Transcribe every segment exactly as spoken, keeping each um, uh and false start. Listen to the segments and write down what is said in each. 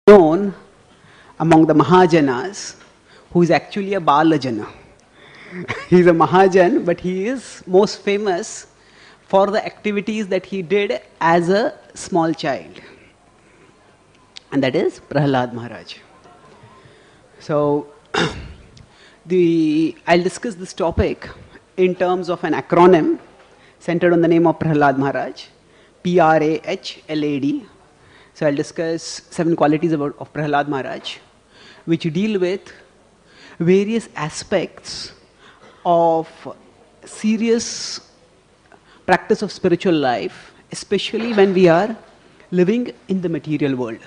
known among the Mahajanas, who is actually a Balajana. He is a Mahajan, but he is most famous for the activities that he did as a small child. And that is Prahlad Maharaj. So, the, I'll discuss this topic in terms of an acronym centered on the name of Prahlad Maharaj, P R A H L A D. So I'll discuss seven qualities about, of Prahlad Maharaj, which deal with various aspects of serious practice of spiritual life, especially when we are living in the material world.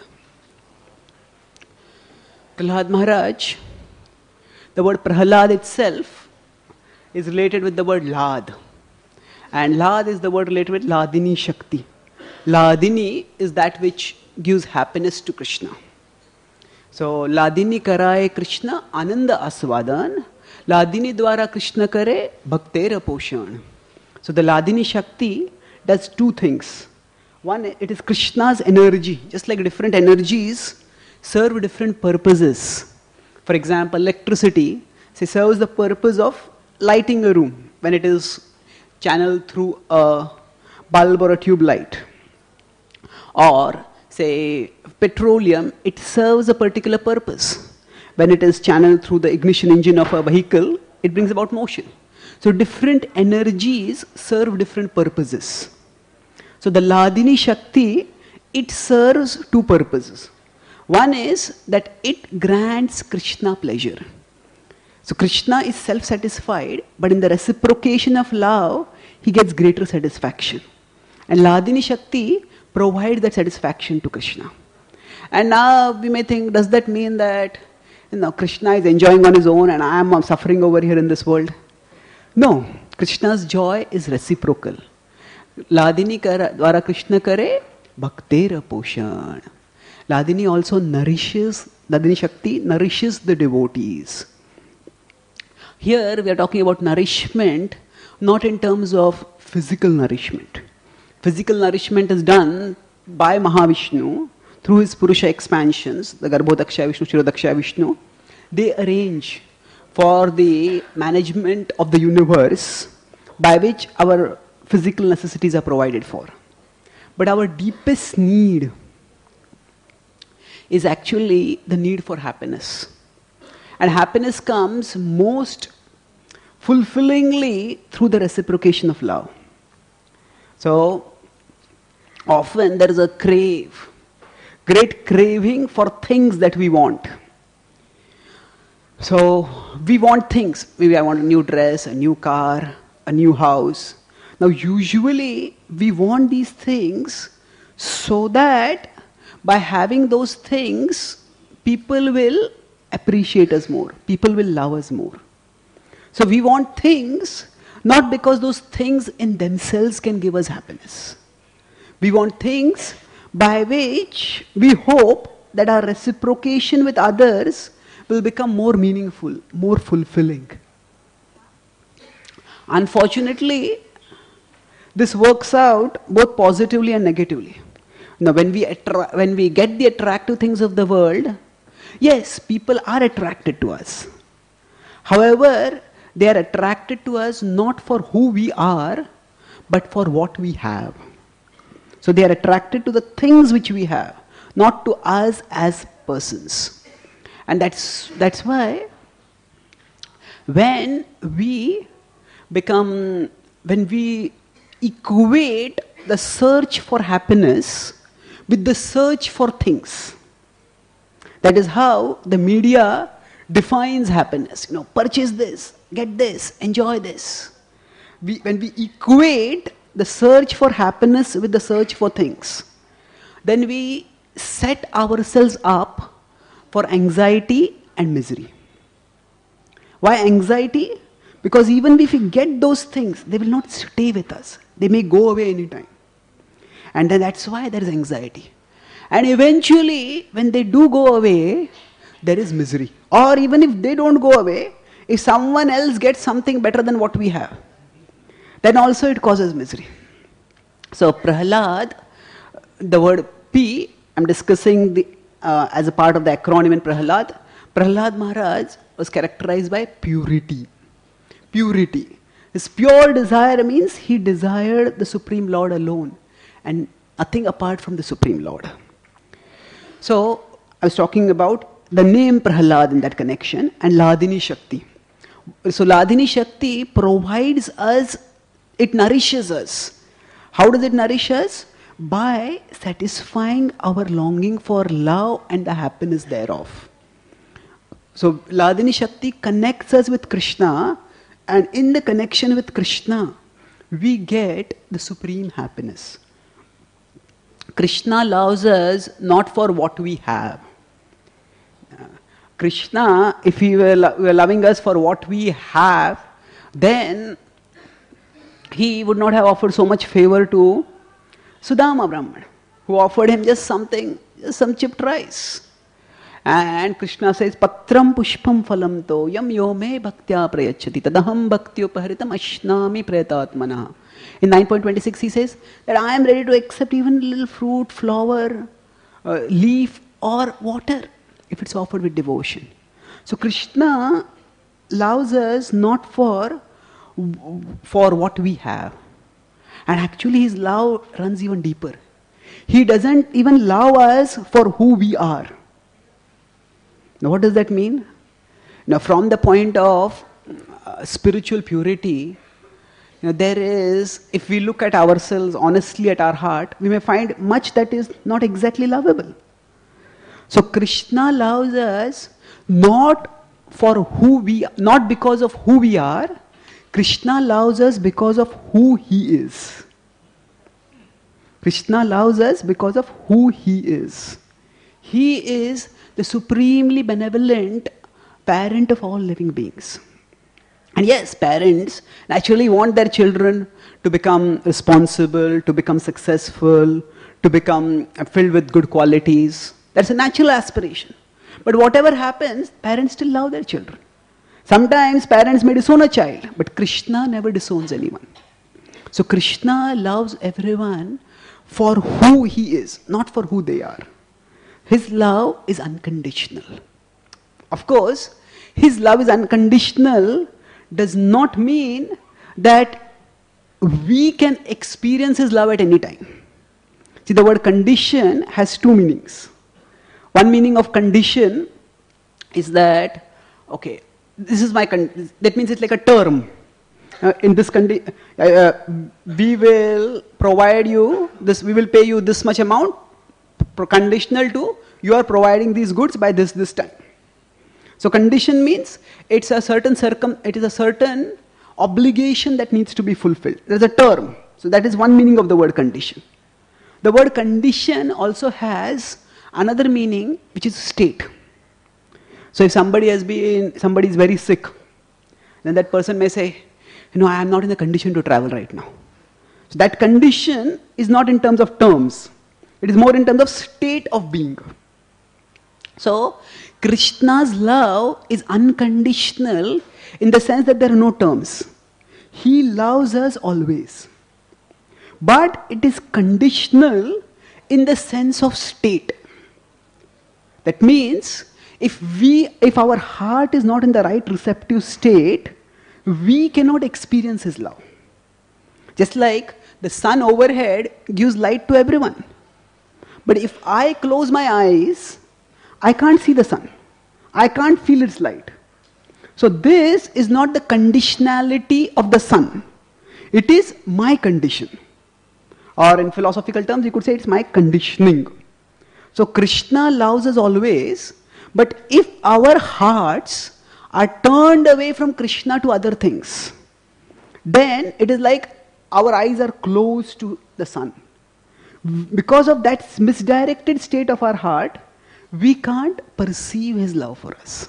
Prahlad Maharaj, the word Prahlad itself is related with the word Lad. And Lad is the word related with Ladini Shakti. Ladini is that which gives happiness to Krishna. So, Ladini karaye Krishna ananda aswadan, Ladini dwara Krishna kare bhaktera poshan. So, the Ladini Shakti does two things. One, it is Krishna's energy, just like different energies serve different purposes. For example, electricity say, serves the purpose of lighting a room when it is channeled through a bulb or a tube light. Or say petroleum, it serves a particular purpose. When it is channeled through the ignition engine of a vehicle, it brings about motion. So different energies serve different purposes. So the Ladini Shakti, it serves two purposes. One is that it grants Krishna pleasure. So Krishna is self-satisfied, but in the reciprocation of love, he gets greater satisfaction. And Ladini Shakti provides that satisfaction to Krishna. And now we may think, does that mean that you know, Krishna is enjoying on his own and I am suffering over here in this world? No. Krishna's joy is reciprocal. Ladini dwara Krishna kare bhaktera poshan. Ladini also nourishes, Ladini Shakti nourishes the devotees. Here we are talking about nourishment, not in terms of physical nourishment. Physical nourishment is done by Mahavishnu through his Purusha expansions, the Garbhodakshaya Vishnu, Shirodakshaya Vishnu. They arrange for the management of the universe by which our physical necessities are provided for. But our deepest need is actually the need for happiness. And happiness comes most fulfillingly through the reciprocation of love. So, often there is a crave, great craving for things that we want. So, we want things. Maybe I want a new dress, a new car, a new house. Now, usually we want these things so that by having those things, people will appreciate us more. People will love us more. So, we want things not because those things in themselves can give us happiness. We want things by which we hope that our reciprocation with others will become more meaningful, more fulfilling. Unfortunately, this works out both positively and negatively. Now, when we, attra- when we get the attractive things of the world, yes, people are attracted to us. However, they are attracted to us not for who we are, but for what we have. So they are attracted to the things which we have, not to us as persons. And that's, that's why when we become, when we equate the search for happiness with the search for things, that is how the media defines happiness. You know, purchase this, get this, enjoy this. We, when we equate the search for happiness with the search for things, then we set ourselves up for anxiety and misery. Why anxiety? Because even if we get those things, they will not stay with us. They may go away anytime. And then that's why there is anxiety. And eventually, when they do go away, there is misery. Or even if they don't go away, if someone else gets something better than what we have, then also it causes misery. So Prahlad, the word P, I'm discussing the uh, as a part of the acronym in Prahlad, Prahlad Maharaj was characterized by purity. Purity. His pure desire means he desired the Supreme Lord alone and nothing apart from the Supreme Lord. So, I was talking about the name Prahlad in that connection and Ladini Shakti. So, Ladini Shakti provides us, it nourishes us. How does it nourish us? By satisfying our longing for love and the happiness thereof. So, Ladini Shakti connects us with Krishna, and in the connection with Krishna, we get the supreme happiness. Krishna loves us not for what we have. Uh, Krishna, if he were, lo- were loving us for what we have, then he would not have offered so much favor to Sudama Brahman, who offered him just something, just some chipped rice. And Krishna says, Patram pushpam phalam to yam yo me bhaktya prayachati tadaham bhaktyopharitam ashnami pretatmana. In nine point two six he says that I am ready to accept even a little fruit, flower, uh, leaf or water if it's offered with devotion. So Krishna loves us not for, for what we have. And actually his love runs even deeper. He doesn't even love us for who we are. Now what does that mean? Now from the point of uh, spiritual purity, you know, there is, if we look at ourselves honestly at our heart, we may find much that is not exactly lovable. So Krishna loves us not for who we, not because of who we are. Krishna loves us because of who he is. Krishna loves us because of who he is. He is the supremely benevolent parent of all living beings. And yes, parents naturally want their children to become responsible, to become successful, to become filled with good qualities. That's a natural aspiration. But whatever happens, parents still love their children. Sometimes parents may disown a child, but Krishna never disowns anyone. So Krishna loves everyone for who he is, not for who they are. His love is unconditional. Of course, his love is unconditional does not mean that we can experience his love at any time. See, the word condition has two meanings. One meaning of condition is that, okay, this is my, con- that means it's like a term. Uh, in this condition, uh, uh, we will provide you this, we will pay you this much amount, pro- conditional to you are providing these goods by this, this time. So condition means it's a certain circum, it is a certain obligation that needs to be fulfilled. There's a term. So that is one meaning of the word condition. The word condition also has another meaning, which is state. So if somebody has been, somebody is very sick, then that person may say, you know, I am not in the condition to travel right now. So that condition is not in terms of terms. It is more in terms of state of being. So, Krishna's love is unconditional in the sense that there are no terms. He loves us always. But it is conditional in the sense of state. That means, if we, if our heart is not in the right receptive state, we cannot experience his love. Just like the sun overhead gives light to everyone. But if I close my eyes, I can't see the sun. I can't feel its light. So this is not the conditionality of the sun. It is my condition. Or in philosophical terms, you could say it's my conditioning. So Krishna loves us always, but if our hearts are turned away from Krishna to other things, then it is like our eyes are closed to the sun. Because of that misdirected state of our heart, we can't perceive his love for us.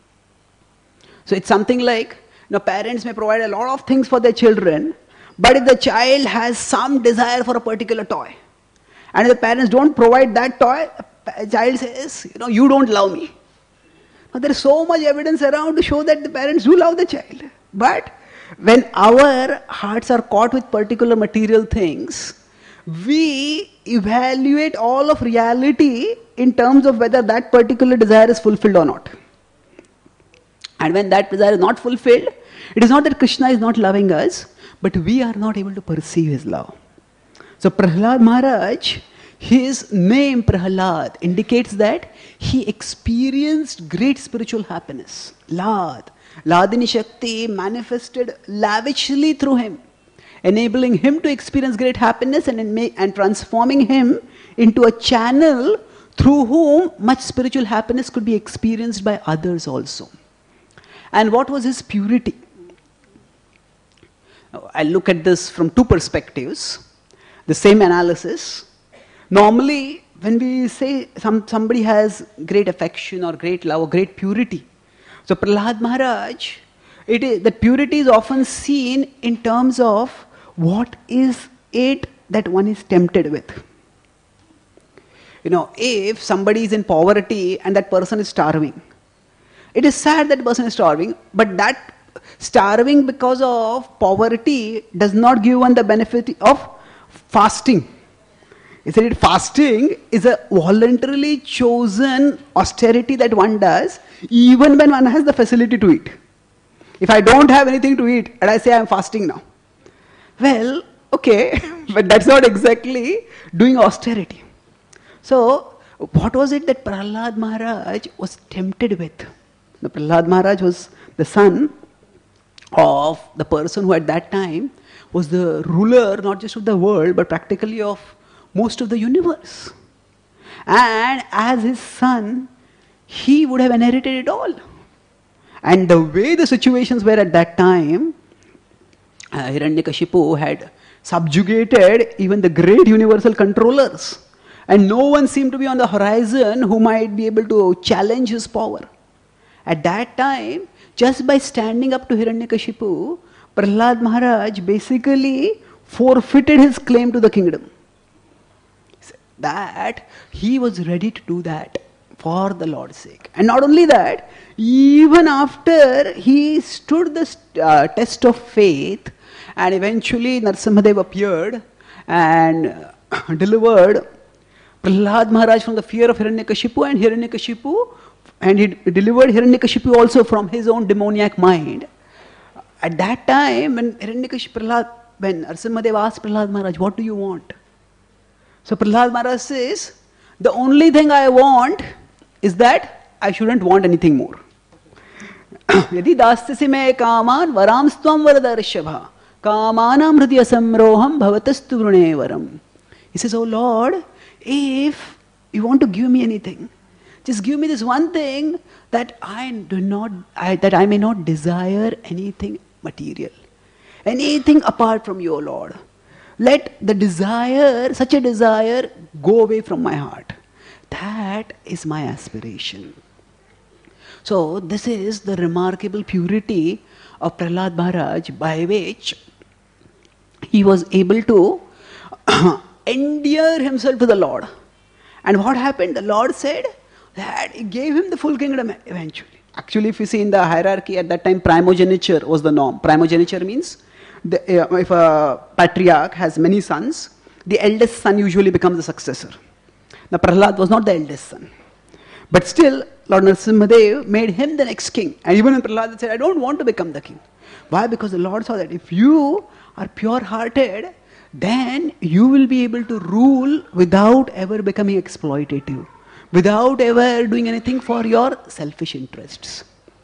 So it's something like, you know, parents may provide a lot of things for their children, but if the child has some desire for a particular toy, and if the parents don't provide that toy, the child says, you know, you don't love me. Now, there is so much evidence around to show that the parents do love the child. But when our hearts are caught with particular material things, we evaluate all of reality in terms of whether that particular desire is fulfilled or not. And when that desire is not fulfilled, it is not that Krishna is not loving us, but we are not able to perceive his love. So Prahlad Maharaj, his name Prahlad indicates that he experienced great spiritual happiness. Lad, Ladini Shakti manifested lavishly through him, enabling him to experience great happiness and, in, and transforming him into a channel through whom much spiritual happiness could be experienced by others also. And what was his purity? I look at this from two perspectives, the same analysis. Normally, when we say some, somebody has great affection or great love or great purity, so Prahlad Maharaj, it is, that purity is often seen in terms of what is it that one is tempted with. You know, if somebody is in poverty and that person is starving, it is sad that person is starving, but that starving because of poverty does not give one the benefit of fasting. Isn't it? Fasting is a voluntarily chosen austerity that one does even when one has the facility to eat. If I don't have anything to eat and I say I am fasting now, well, okay, but that's not exactly doing austerity. So, what was it that Prahlad Maharaj was tempted with? The Prahlad Maharaj was the son of the person who at that time was the ruler not just of the world but practically of most of the universe. And as his son, he would have inherited it all. And the way the situations were at that time, uh, Hiranyakashipu had subjugated even the great universal controllers. And no one seemed to be on the horizon who might be able to challenge his power. At that time, just by standing up to Hiranyakashipu, Prahlad Maharaj basically forfeited his claim to the kingdom. That he was ready to do that for the Lord's sake. And not only that, even after he stood the uh, test of faith and eventually Narasimhadev appeared and delivered Prahlad Maharaj from the fear of Hiranyakashipu, and Hiranyakashipu and he delivered Hiranyakashipu also from his own demoniac mind. At that time, when Hiranyakashipu, when Narasimhadev asked Prahlad Maharaj, what do you want? So Prahlad Maharaj says, the only thing I want is that I shouldn't want anything more. Yadi dastyasi me kaman varamstvam varadarshava kamanam hridya samroham bhavatastu vrune varam. He says, oh Lord, if you want to give me anything, just give me this one thing that I do not, I, that I may not desire anything material, anything apart from you, O Lord. Let the desire, such a desire, go away from my heart. That is my aspiration. So this is the remarkable purity of Prahlad Maharaj, by which he was able to endear himself to the Lord. And what happened? The Lord said that he gave him the full kingdom eventually. Actually, if you see in the hierarchy at that time, primogeniture was the norm. Primogeniture means the, uh, if a patriarch has many sons, the eldest son usually becomes the successor. Now Prahlad was not the eldest son. But still, Lord Narasimhadev made him the next king. And even when Prahlad said, I don't want to become the king. Why? Because the Lord saw that if you are pure-hearted, then you will be able to rule without ever becoming exploitative, without ever doing anything for your selfish interests.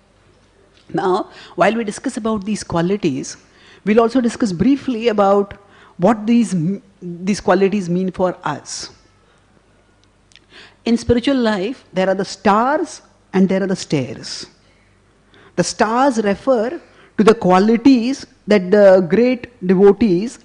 Now, while we discuss about these qualities, we'll also discuss briefly about what these, these qualities mean for us. In spiritual life, there are the stars and there are the stairs. The stars refer to the qualities that the great devotees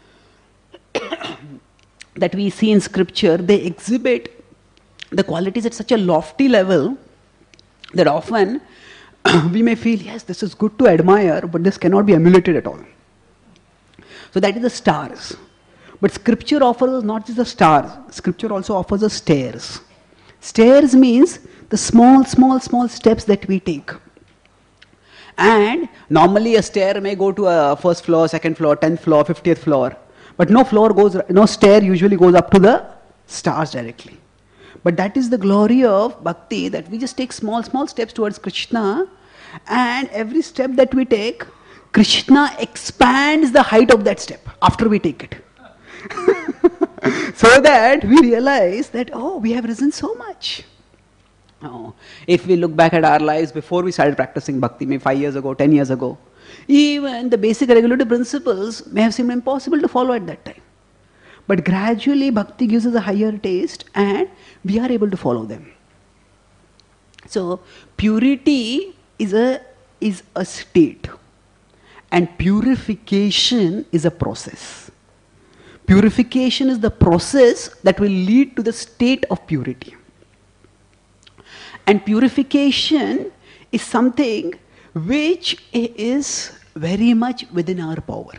that we see in scripture, they exhibit the qualities at such a lofty level that often we may feel, yes, this is good to admire, but this cannot be emulated at all. So that is the stars. But scripture offers not just the stars, scripture also offers us stairs. Stairs means the small, small, small steps that we take. And normally a stair may go to a first floor, second floor, tenth floor, fiftieth floor. But no floor goes, no stair usually goes up to the stars directly. But that is the glory of bhakti, that we just take small, small steps towards Krishna, and every step that we take, Krishna expands the height of that step after we take it. So that we realize that, oh, we have risen so much. Oh, if we look back at our lives before we started practicing bhakti, maybe five years ago, ten years ago, even the basic regulative principles may have seemed impossible to follow at that time. But gradually bhakti gives us a higher taste and we are able to follow them. So purity is a, is a state, and purification is a process. Purification is the process that will lead to the state of purity. And purification is something which is very much within our power.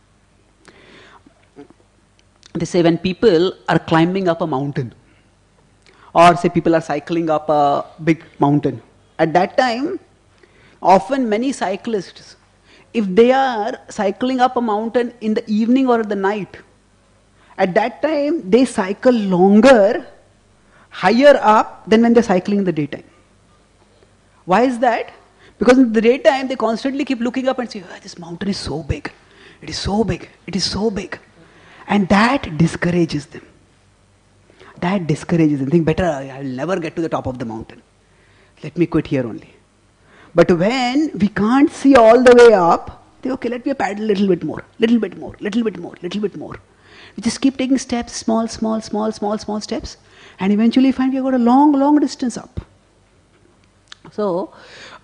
They say when people are climbing up a mountain, or say people are cycling up a big mountain, at that time, often many cyclists, if they are cycling up a mountain in the evening or the night, at that time they cycle longer, higher up than when they're cycling in the daytime. Why is that? Because in the daytime they constantly keep looking up and say, oh, this mountain is so big, it is so big, it is so big. And that discourages them. That discourages them. Think, better, I will never get to the top of the mountain. Let me quit here only. But when we can't see all the way up, they okay, let me paddle a little bit more, little bit more, little bit more, little bit more. We just keep taking steps, small, small, small, small, small steps, and eventually find we've got a long, long distance up. So,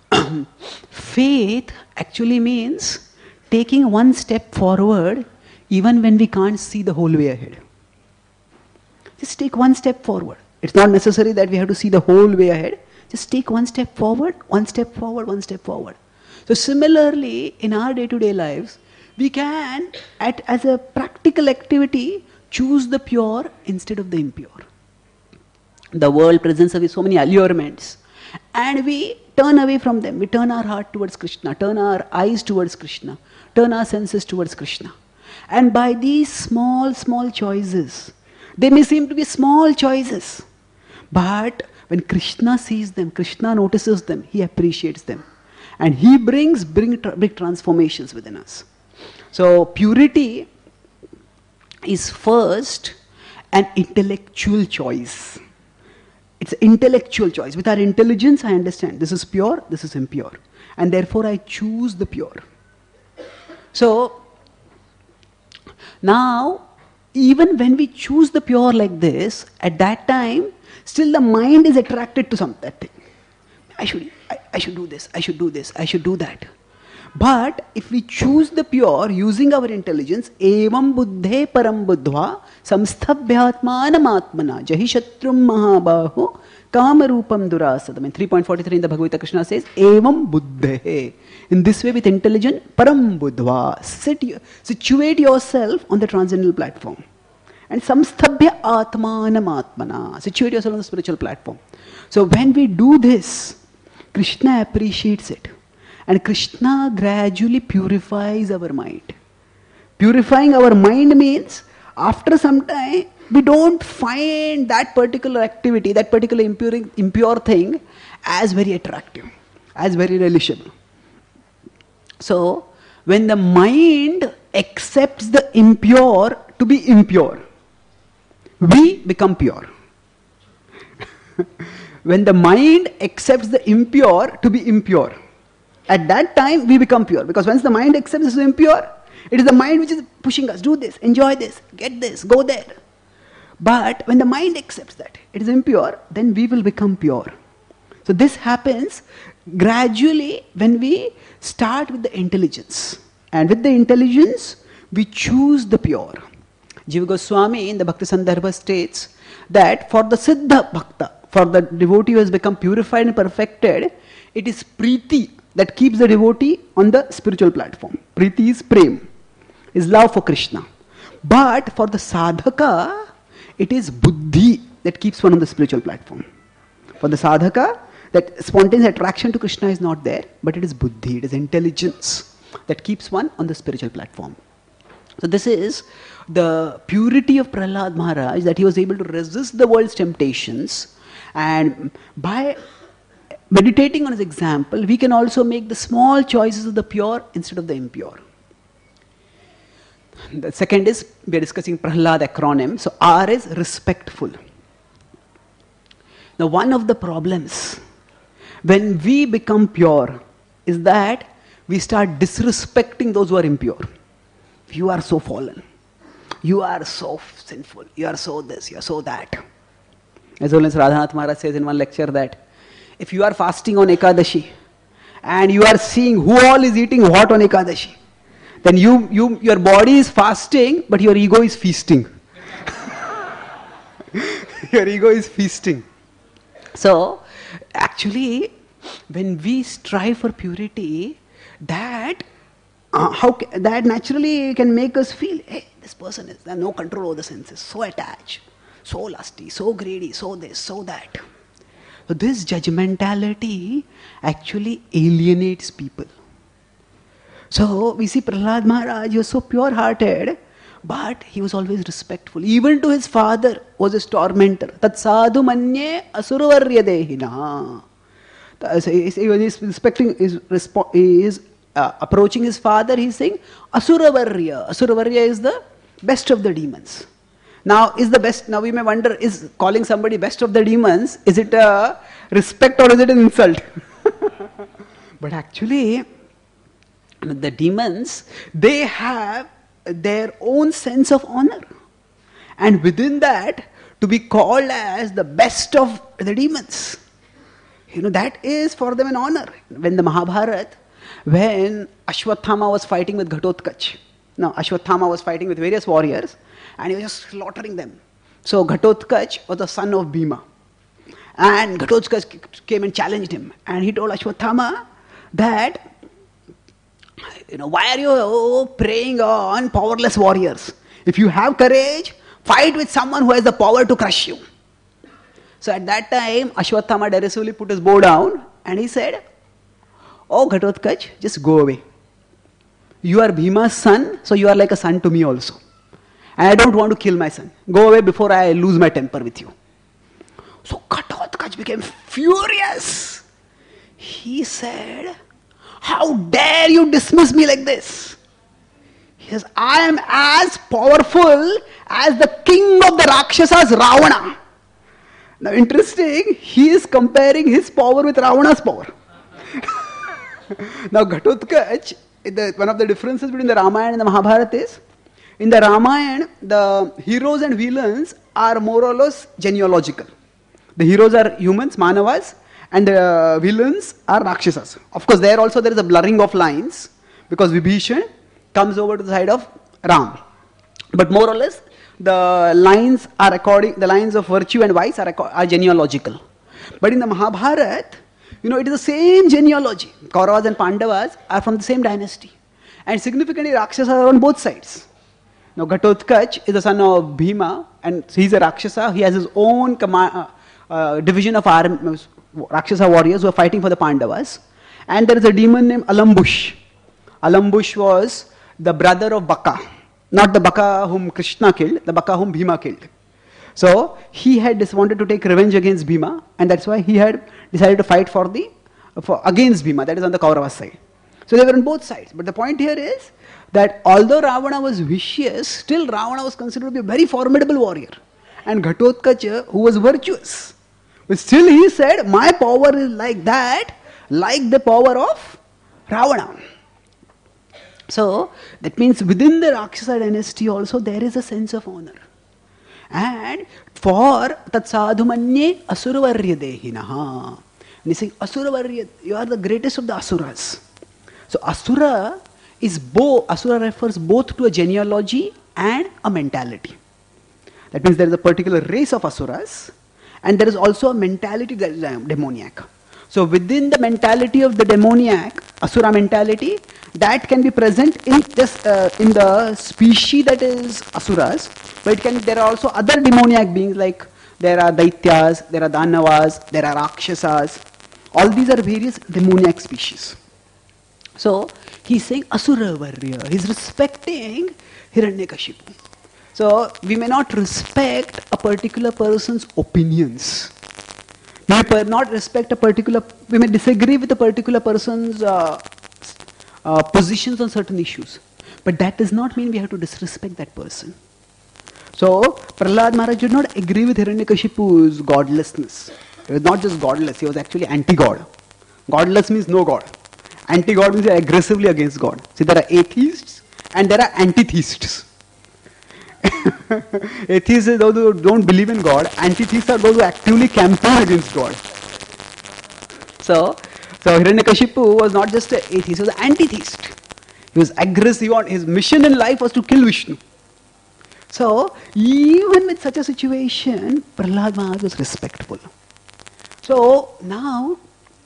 faith actually means taking one step forward even when we can't see the whole way ahead. Just take one step forward. It's not necessary that we have to see the whole way ahead. Just take one step forward, one step forward, one step forward. So similarly, in our day-to-day lives, we can, at, as a practical activity, choose the pure instead of the impure. The world presents us with so many allurements, and we turn away from them. We turn our heart towards Krishna, turn our eyes towards Krishna, turn our senses towards Krishna. And by these small, small choices, they may seem to be small choices, but when Krishna sees them, Krishna notices them, he appreciates them. And he brings big, big transformations within us. So purity is first an intellectual choice. It's an intellectual choice. With our intelligence, I understand this is pure, this is impure. And therefore I choose the pure. So, now, even when we choose the pure like this, at that time, still the mind is attracted to some that thing. I should, I, I should do this, I should do this, I should do that. But if we choose the pure using our intelligence, evam buddhe param buddhva samsthabhyatmanam atmana jahi shatrum mahabahu kamarupam durasadam. In three point four three in the Bhagavad Gita, Krishna says, evam buddhe. In this way, with intelligence, param buddhva, sit, situate yourself on the transcendental platform. And samsthabhya atmanam atmana, situate yourself on the spiritual platform. So when we do this, Krishna appreciates it. And Krishna gradually purifies our mind. Purifying our mind means, after some time, we don't find that particular activity, that particular impure, impure thing as very attractive, as very relishable. So, when the mind accepts the impure to be impure, we become pure. When the mind accepts the impure to be impure, at that time we become pure. Because once the mind accepts this is impure, it is the mind which is pushing us, do this, enjoy this, get this, go there. But when the mind accepts that it is impure, then we will become pure. So this happens gradually when we start with the intelligence. And with the intelligence, we choose the pure. Jiva Goswami in the Bhakti Sandarbha states that for the Siddha Bhakta, for the devotee who has become purified and perfected, it is Preeti that keeps the devotee on the spiritual platform. Preeti is prem, is love for Krishna. But for the sadhaka, it is buddhi that keeps one on the spiritual platform. For the sadhaka, that spontaneous attraction to Krishna is not there, but it is buddhi, it is intelligence that keeps one on the spiritual platform. So this is the purity of Prahlad Maharaj, that he was able to resist the world's temptations, and by meditating on his example, we can also make the small choices of the pure instead of the impure. The second is, we are discussing Prahlad acronym. So R is respectful. Now one of the problems when we become pure is that we start disrespecting those who are impure. You are so fallen. You are so sinful. You are so this, you are so that. As well as Radhanath Maharaj says in one lecture that if you are fasting on Ekadashi and you are seeing who all is eating what on Ekadashi, then you, you, your body is fasting, but your ego is feasting. Your ego is feasting. So, actually, when we strive for purity, that uh, how ca- that naturally can make us feel, hey, this person is, there's no control over the senses, so attached, so lusty, so greedy, so this, so that. So this judgmentality actually alienates people. So we see Prahlad Maharaj, he was so pure-hearted, but he was always respectful. Even to his father was his tormentor. Tat sadhu manye asuravarya dehina. He was respecting, is, he is uh, approaching his father, he is saying asuravarya. Asuravarya is the best of the demons. Now, is the best, now we may wonder, is calling somebody best of the demons, is it a respect or is it an insult? But actually, the demons, they have their own sense of honor. And within that, to be called as the best of the demons, you know, that is for them an honor. When the Mahabharata, when Ashwathama was fighting with Ghatotkach, now Ashwathama was fighting with various warriors, and he was just slaughtering them. So Ghatotkach was the son of Bhima. And Ghatotkach came and challenged him. And he told Ashwathama that, you know, why are you preying on powerless warriors? If you have courage, fight with someone who has the power to crush you. So at that time, Ashwathama derisively put his bow down and he said, oh Ghatotkach, just go away. You are Bhima's son, so you are like a son to me also. And I don't want to kill my son. Go away before I lose my temper with you. So Ghatotkach became furious. He said, how dare you dismiss me like this? He says, I am as powerful as the king of the Rakshasas, Ravana. Now interesting, he is comparing his power with Ravana's power. Now Ghatotkach, the, one of the differences between the Ramayana and the Mahabharata is, in the Ramayana, the heroes and villains are more or less genealogical. The heroes are humans, Manavas, and the villains are Rakshasas. Of course, there also there is a blurring of lines, because Vibhishan comes over to the side of Ram. But more or less, the lines are according, the lines of virtue and vice are, are genealogical. But in the Mahabharata, you know, it is the same genealogy. Kauravas and Pandavas are from the same dynasty. And significantly, Rakshasas are on both sides. Now, Ghatotkach is the son of Bhima, and he is a Rakshasa. He has his own uh, uh, division of arm, Rakshasa warriors who are fighting for the Pandavas. And there is a demon named Alambush. Alambush was the brother of Baka. Not the Baka whom Krishna killed, the Baka whom Bhima killed. So, he had just wanted to take revenge against Bhima, and that's why he had decided to fight for the, for, against Bhima, that is on the Kaurava side. So, they were on both sides. But the point here is that although Ravana was vicious, still Ravana was considered to be a very formidable warrior. And Ghatotkach, who was virtuous. But still he said, my power is like that, like the power of Ravana. So, that means within the Rakshasa dynasty also there is a sense of honor. And for tat sadhu manye asuravarya dehinaha. And he saying, asuravarya, you are the greatest of the asuras. So, asura is both, asura refers both to a genealogy and a mentality. That means there is a particular race of asuras, and there is also a mentality that is demoniac. So within the mentality of the demoniac, asura mentality, that can be present in this uh, in the species that is asuras, but it can, there are also other demoniac beings, like there are daityas, there are danavas, there are rakshasas. All these are various demoniac species. So he's saying Asura Varya. He's respecting Hiranyakashipu. So we may not respect a particular person's opinions. We may not respect a particular, we may disagree with a particular person's uh, uh, positions on certain issues. But that does not mean we have to disrespect that person. So Prahlad Maharaj did not agree with Hiranyakashipu's godlessness. He was not just godless, he was actually anti-God. Godless means no God. Anti-God means aggressively against God. See, there are atheists and there are anti-theists. Atheists are those who don't believe in God. Anti-theists are those who actively campaign against God. So, so Hiranyakashipu was not just an atheist, he was an anti-theist. He was aggressive. His mission in life was to kill Vishnu. So, even with such a situation, Prahlad Maharaj was respectful. So, now,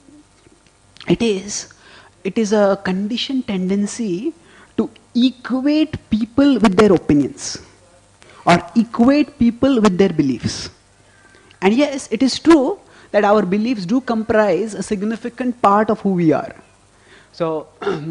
it is, it is a conditioned tendency to equate people with their opinions or equate people with their beliefs. And yes, it is true that our beliefs do comprise a significant part of who we are. So,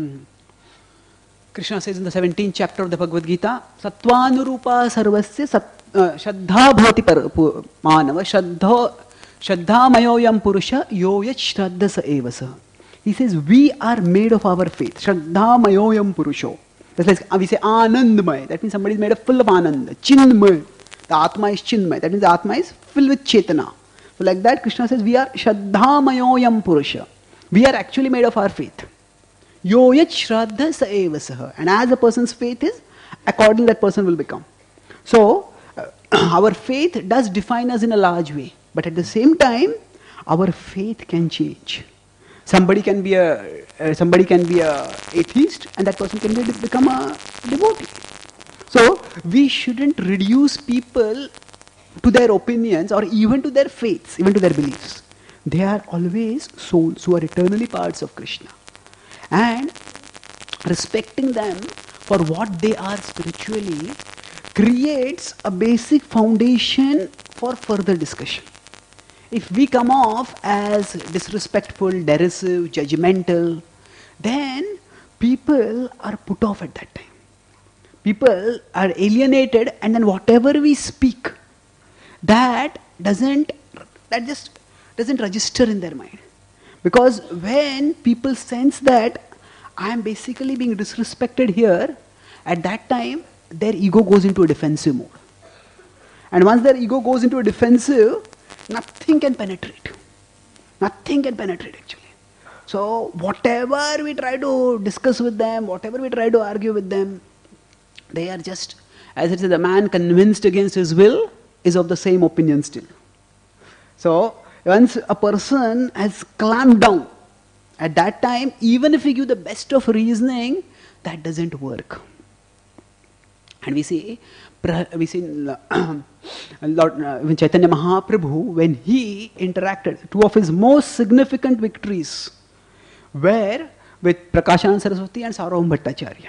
Krishna says in the seventeenth chapter of the Bhagavad Gita, Sattvanurupa sarvasya sat, uh, Shraddha bhavati manava Shraddha Shraddha mayoyam purusha yoyat shraddha sa evasa. He says, we are made of our faith. Shraddha mayoyam purusho. That's like we say Anandmay. That means somebody is made of full of Ananda. Chinmay. The Atma is Chinmay. That means the Atma is filled with Chetana. So like that, Krishna says, we are Shraddha mayoyam purusha. We are actually made of our faith. Yoyat shraddha sa evasaha. And as a person's faith is, according that person will become. So, uh, our faith does define us in a large way. But at the same time, our faith can change. Somebody can be a uh, somebody can be a atheist, and that person can be, become a devotee. So we shouldn't reduce people to their opinions or even to their faiths, even to their beliefs. They are always souls who are eternally parts of Krishna, and respecting them for what they are spiritually creates a basic foundation for further discussion. If we come off as disrespectful, derisive, judgmental, then people are put off at that time. People are alienated, and then whatever we speak, that doesn't, that just doesn't register in their mind. Because when people sense that I am basically being disrespected here, at that time, their ego goes into a defensive mode. And once their ego goes into a defensive, nothing can penetrate. Nothing can penetrate actually. So whatever we try to discuss with them, whatever we try to argue with them, they are just, as it says, the man convinced against his will is of the same opinion still. So once a person has clamped down, at that time, even if we give the best of reasoning, that doesn't work. And we see, we see Lord, when Chaitanya Mahaprabhu, when he interacted, two of his most significant victories were with Prakashananda Saraswati and Sarvabhauma Bhattacharya.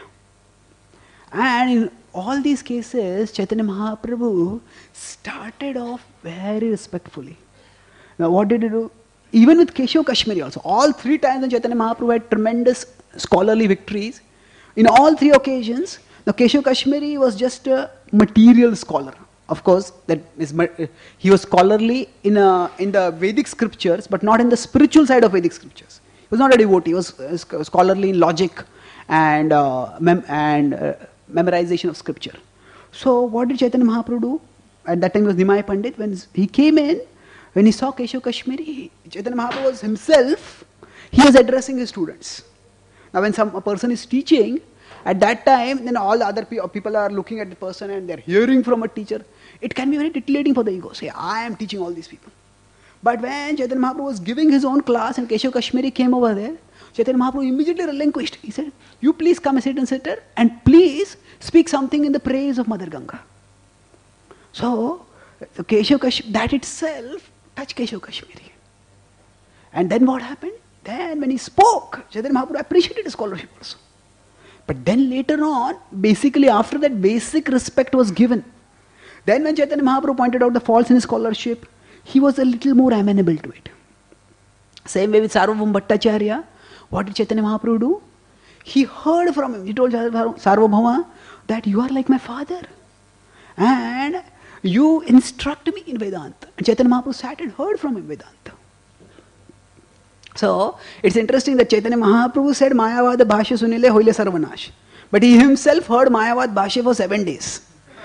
And in all these cases, Chaitanya Mahaprabhu started off very respectfully. Now what did he do? Even with Keshav Kashmiri also, all three times when Chaitanya Mahaprabhu had tremendous scholarly victories, in all three occasions, now Keshav Kashmiri was just a material scholar. Of course, that is, he was scholarly in, a, in the Vedic scriptures, but not in the spiritual side of Vedic scriptures. He was not a devotee, he was uh, scholarly in logic and, uh, mem and uh, memorization of scripture. So what did Chaitanya Mahaprabhu do? At that time he was Nimai Pandit. When he came in, when he saw Keshav Kashmiri, Chaitanya Mahaprabhu was himself, he was addressing his students. Now when some a person is teaching, at that time, then all the other pe people are looking at the person and they're hearing from a teacher. It can be very titillating for the ego. Say, I am teaching all these people. But when Chaitanya Mahaprabhu was giving his own class and Keshav Kashmiri came over there, Chaitanya Mahaprabhu immediately relinquished. He said, you please come and sit and sit there and please speak something in the praise of Mother Ganga. So, the Keshav Kashmiri, that itself touched Keshav Kashmiri. And then what happened? Then when he spoke, Chaitanya Mahaprabhu appreciated his scholarship also. But then later on, basically after that basic respect was given, then when Chaitanya Mahaprabhu pointed out the faults in his scholarship, he was a little more amenable to it. Same way with Sarvabhauma Bhattacharya, what did Chaitanya Mahaprabhu do? He heard from him. He told Sarvabhauma that you are like my father. And you instruct me in Vedanta. And Chaitanya Mahaprabhu sat and heard from him Vedanta. So, it's interesting that Chaitanya Mahaprabhu said Mayavad Bhashya Sunile Hoile Sarvanash. But he himself heard Mayavad Bhashya for seven days.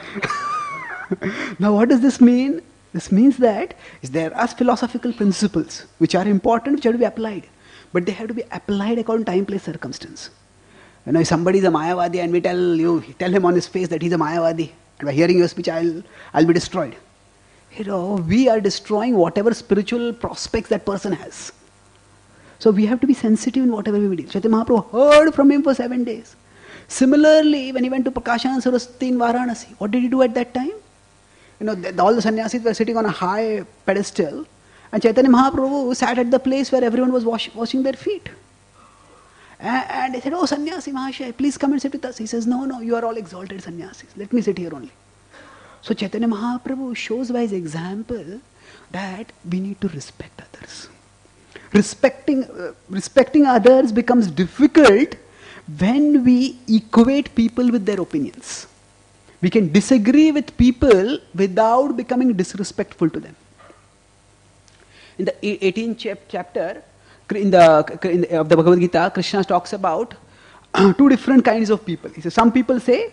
Now what does this mean? This means that there are philosophical principles which are important, which have to be applied. But they have to be applied according to time, place, circumstance. You know, if somebody is a Mayavadi and we tell you, tell him on his face that he's a Mayavadi, and by hearing your speech, I'll, I'll be destroyed. You know, we are destroying whatever spiritual prospects that person has. So we have to be sensitive in whatever we do. Chaitanya Mahaprabhu heard from him for seven days. Similarly, when he went to Prakashananda Saraswati in Varanasi, what did he do at that time? You know, the, all the sannyasis were sitting on a high pedestal, and Chaitanya Mahaprabhu sat at the place where everyone was wash, washing their feet. And, and they said, oh, sannyasi Mahashaya, please come and sit with us. He says, no, no, you are all exalted sannyasis. Let me sit here only. So Chaitanya Mahaprabhu shows by his example that we need to respect others. Respecting, uh, respecting others becomes difficult when we equate people with their opinions. We can disagree with people without becoming disrespectful to them. In the eighteenth chapter in the, in the, of the Bhagavad Gita, Krishna talks about uh, two different kinds of people. He says, some people say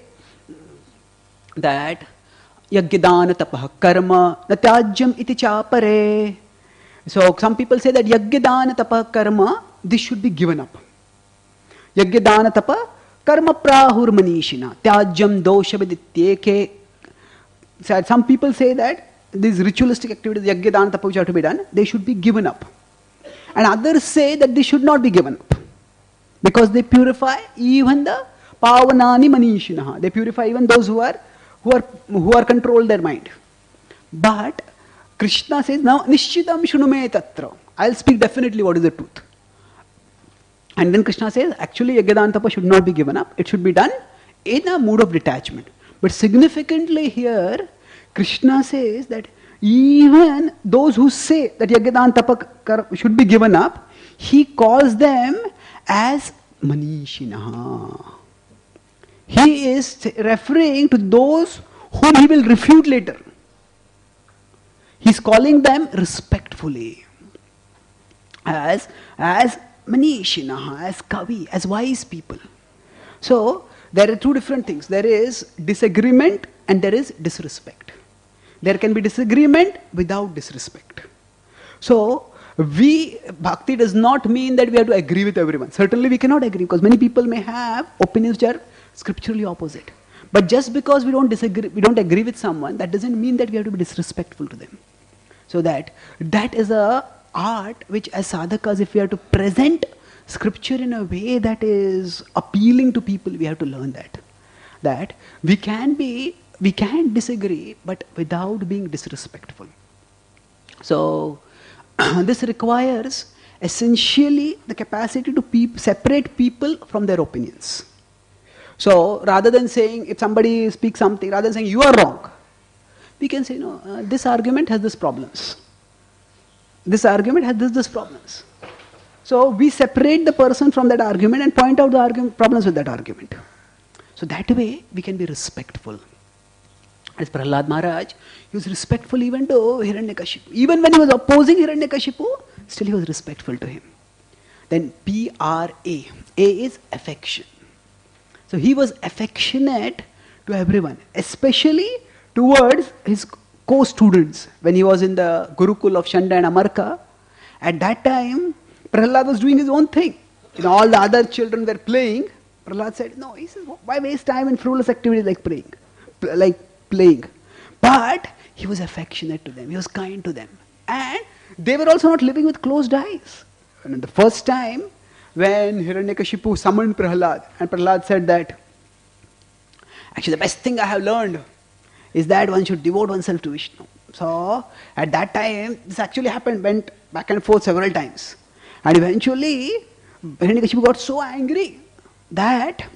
that yagyadana tapah karma natyajyam iti chapare. So some people say that yagyadana tapah karma, this should be given up. Yagyadana tapa karma prahur manishina tyajyam dosha vidityeke. Some people say that these ritualistic activities, yagyadana tapa, which have to be done, they should be given up. And others say that they should not be given up, because they purify even the pavanani manishinaha. They purify even those who are who are who are controlled their mind. But Krishna says, now nishchitam shrunume tatra. I'll speak definitely what is the truth. And then Krishna says, actually yagyadana tapa should not be given up. It should be done in a mood of detachment. But significantly here, Krishna says that even those who say that yagyadana tapa should be given up, he calls them as manishinaha. He is referring to those whom he will refute later. He's calling them respectfully as, as manishinaha, as kavi, as wise people. So, there are two different things. There is disagreement and there is disrespect. There can be disagreement without disrespect. So, we, bhakti does not mean that we have to agree with everyone. Certainly we cannot agree, because many people may have opinions which are scripturally opposite. But just because we don't disagree, we don't agree with someone, that doesn't mean that we have to be disrespectful to them. So that, that is a art which as sadhakas, if we have to present scripture in a way that is appealing to people, we have to learn that. That we can be, we can disagree, but without being disrespectful. So, this requires essentially the capacity to peop- separate people from their opinions. So, rather than saying, if somebody speaks something, rather than saying, you are wrong, we can say, no, uh, this argument has this problems. This argument has this, this problems. So, we separate the person from that argument and point out the argument, problems with that argument. So, that way, we can be respectful. As Prahlad Maharaj, he was respectful even to Hiranyakashipu. Even when he was opposing Hiranyakashipu, still he was respectful to him. Then P R A. A is affection. So he was affectionate to everyone, especially towards his co-students. When he was in the Gurukul of Shanda and Amarka, at that time, Prahlad was doing his own thing. You know, all the other children were playing. Prahlad said, no, he says, why waste time in frivolous activities like praying, like playing? But he was affectionate to them. He was kind to them. And they were also not living with closed eyes. And the first time when Hiranyakashipu summoned Prahlad, and Prahlad said that, actually the best thing I have learned is that one should devote oneself to Vishnu. So, at that time, this actually happened, went back and forth several times. And eventually, Hiranyakashipu got so angry that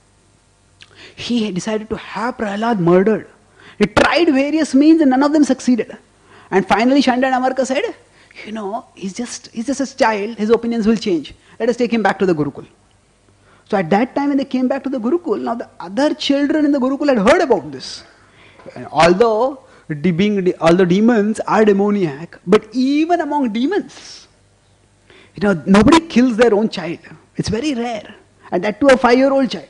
he decided to have Prahlad murdered. He tried various means and none of them succeeded. And finally Shanda and Amarka said, you know, he's just, he's just a child, his opinions will change. Let us take him back to the Gurukul. So at that time when they came back to the Gurukul, now the other children in the Gurukul had heard about this. And although, de- being, although demons are demoniac, but even among demons, you know, nobody kills their own child. It's very rare. And that to a five-year-old child.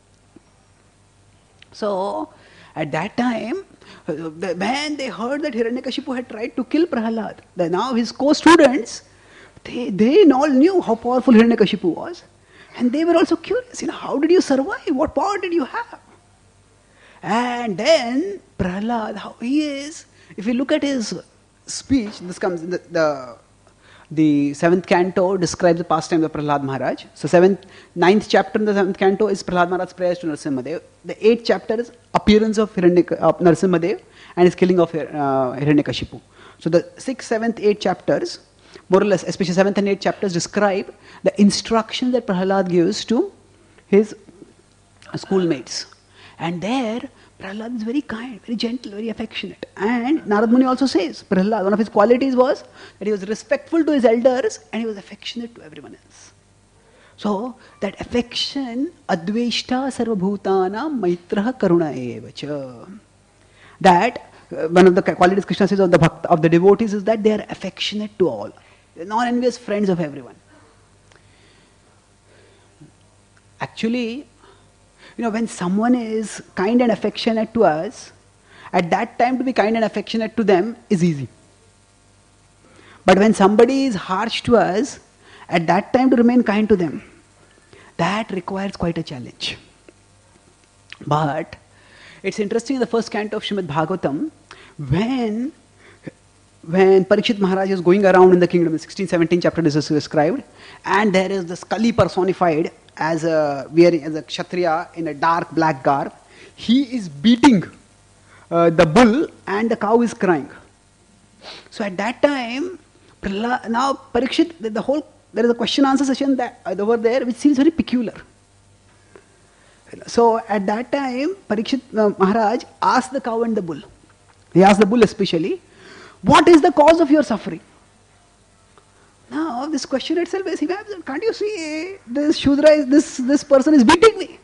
So, at that time, when they heard that Hiranyakashipu had tried to kill Prahalad, now his co-students, they, they all knew how powerful Hiranyakashipu was. And they were also curious, you know, how did you survive? What power did you have? And then Prahalad, how he is, if you look at his speech, this comes in the, the, the seventh canto describes the pastime of Prahalad Maharaj. So seventh, ninth chapter in the seventh canto is Prahalad Maharaj's prayers to Narasimhadev. The eighth chapter is appearance of, Hiranyak, of Narasimhadev and his killing of uh, Hiranyakashipu. So the sixth, seventh, eighth chapters, more or less, especially seventh and eighth chapters, describe the instruction that Prahalad gives to his schoolmates. And there, Prahalad is very kind, very gentle, very affectionate. And Narad Muni also says, Prahalad, one of his qualities was that he was respectful to his elders and he was affectionate to everyone else. So, that affection, Adveshta Sarvabhutana Maitraha Karuna Evacha. That, uh, one of the qualities Krishna says of the bhakta, of the devotees is that they are affectionate to all. They are non-envious friends of everyone. Actually, you know, when someone is kind and affectionate to us, at that time to be kind and affectionate to them is easy. But when somebody is harsh to us, at that time to remain kind to them, that requires quite a challenge. But it's interesting in the first canto of Srimad Bhagavatam, when, when Parikshit Maharaj is going around in the kingdom, the sixteen, seventeen chapter is described, and there is this Kali personified as a wearing as a Kshatriya in a dark black garb. He is beating uh, the bull and the cow is crying. So at that time, now Parikshit, the, the whole, there is a question answer session that uh, over there which seems very peculiar. So at that time, Parikshit uh, Maharaj asked the cow and the bull, he asked the bull especially, what is the cause of your suffering? Now, this question itself is, can't you see, this Shudra, is, this, this person is beating me.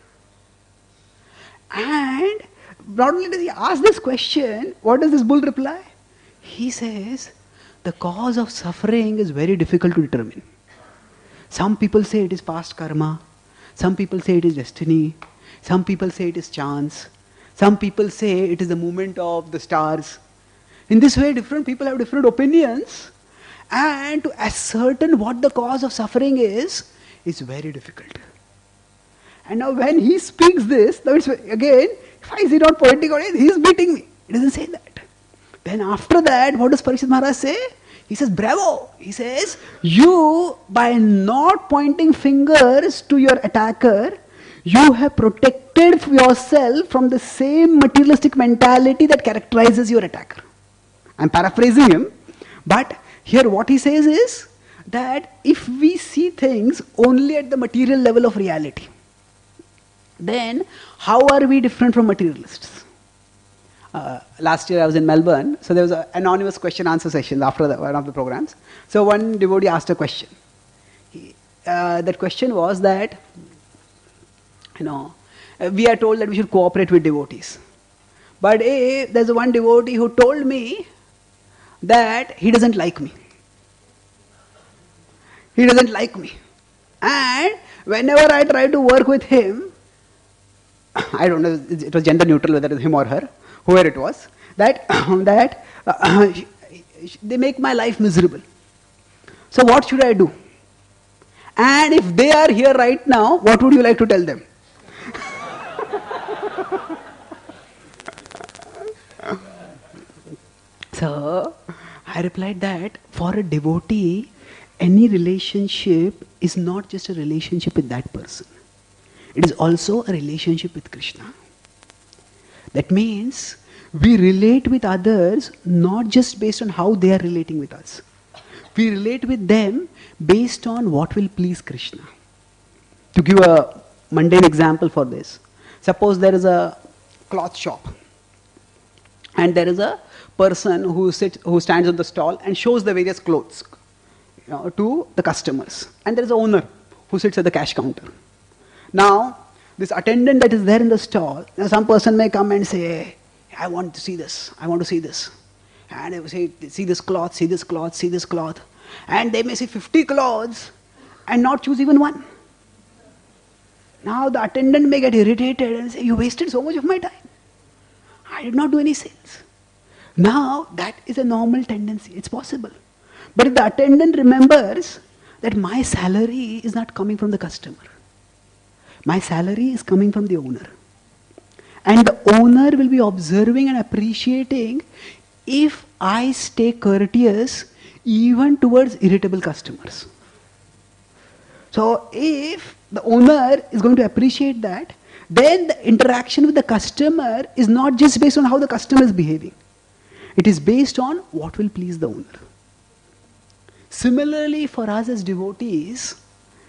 And not only does he ask this question, what does this bull reply? He says, the cause of suffering is very difficult to determine. Some people say it is past karma, some people say it is destiny, some people say it is chance, some people say it is the movement of the stars. In this way, different people have different opinions. And to ascertain what the cause of suffering is, is very difficult. And now when he speaks this, now it's again, why is he not pointing out, he is beating me. He doesn't say that. Then after that, what does Parikshit Maharaj say? He says, bravo. He says, you, by not pointing fingers to your attacker, you have protected yourself from the same materialistic mentality that characterizes your attacker. I'm paraphrasing him, but here what he says is that if we see things only at the material level of reality, then how are we different from materialists? Uh, last year I was in Melbourne, so there was an anonymous question answer session after the, one of the programs. So one devotee asked a question. He, uh, that question was that, you know, uh, we are told that we should cooperate with devotees. But eh, there's one devotee who told me that he doesn't like me. He doesn't like me. And whenever I try to work with him, I don't know, it was gender neutral whether it was him or her, whoever it was, that, that uh, they make my life miserable. So what should I do? And if they are here right now, what would you like to tell them? So I replied that for a devotee, any relationship is not just a relationship with that person. It is also a relationship with Krishna. That means we relate with others not just based on how they are relating with us. We relate with them based on what will please Krishna. To give a mundane example for this, suppose there is a cloth shop and there is a person who sits, who stands on the stall and shows the various clothes, you know, to the customers, and there is an owner who sits at the cash counter. Now, this attendant that is there in the stall, now some person may come and say, I want to see this, I want to see this. And they will say, see this cloth, see this cloth, see this cloth. And they may see fifty clothes and not choose even one. Now the attendant may get irritated and say, you wasted so much of my time. I did not do any sales. Now that is a normal tendency, it's possible. But if the attendant remembers that my salary is not coming from the customer, my salary is coming from the owner. And the owner will be observing and appreciating if I stay courteous even towards irritable customers. So if the owner is going to appreciate that, then the interaction with the customer is not just based on how the customer is behaving. It is based on what will please the owner. Similarly, for us as devotees,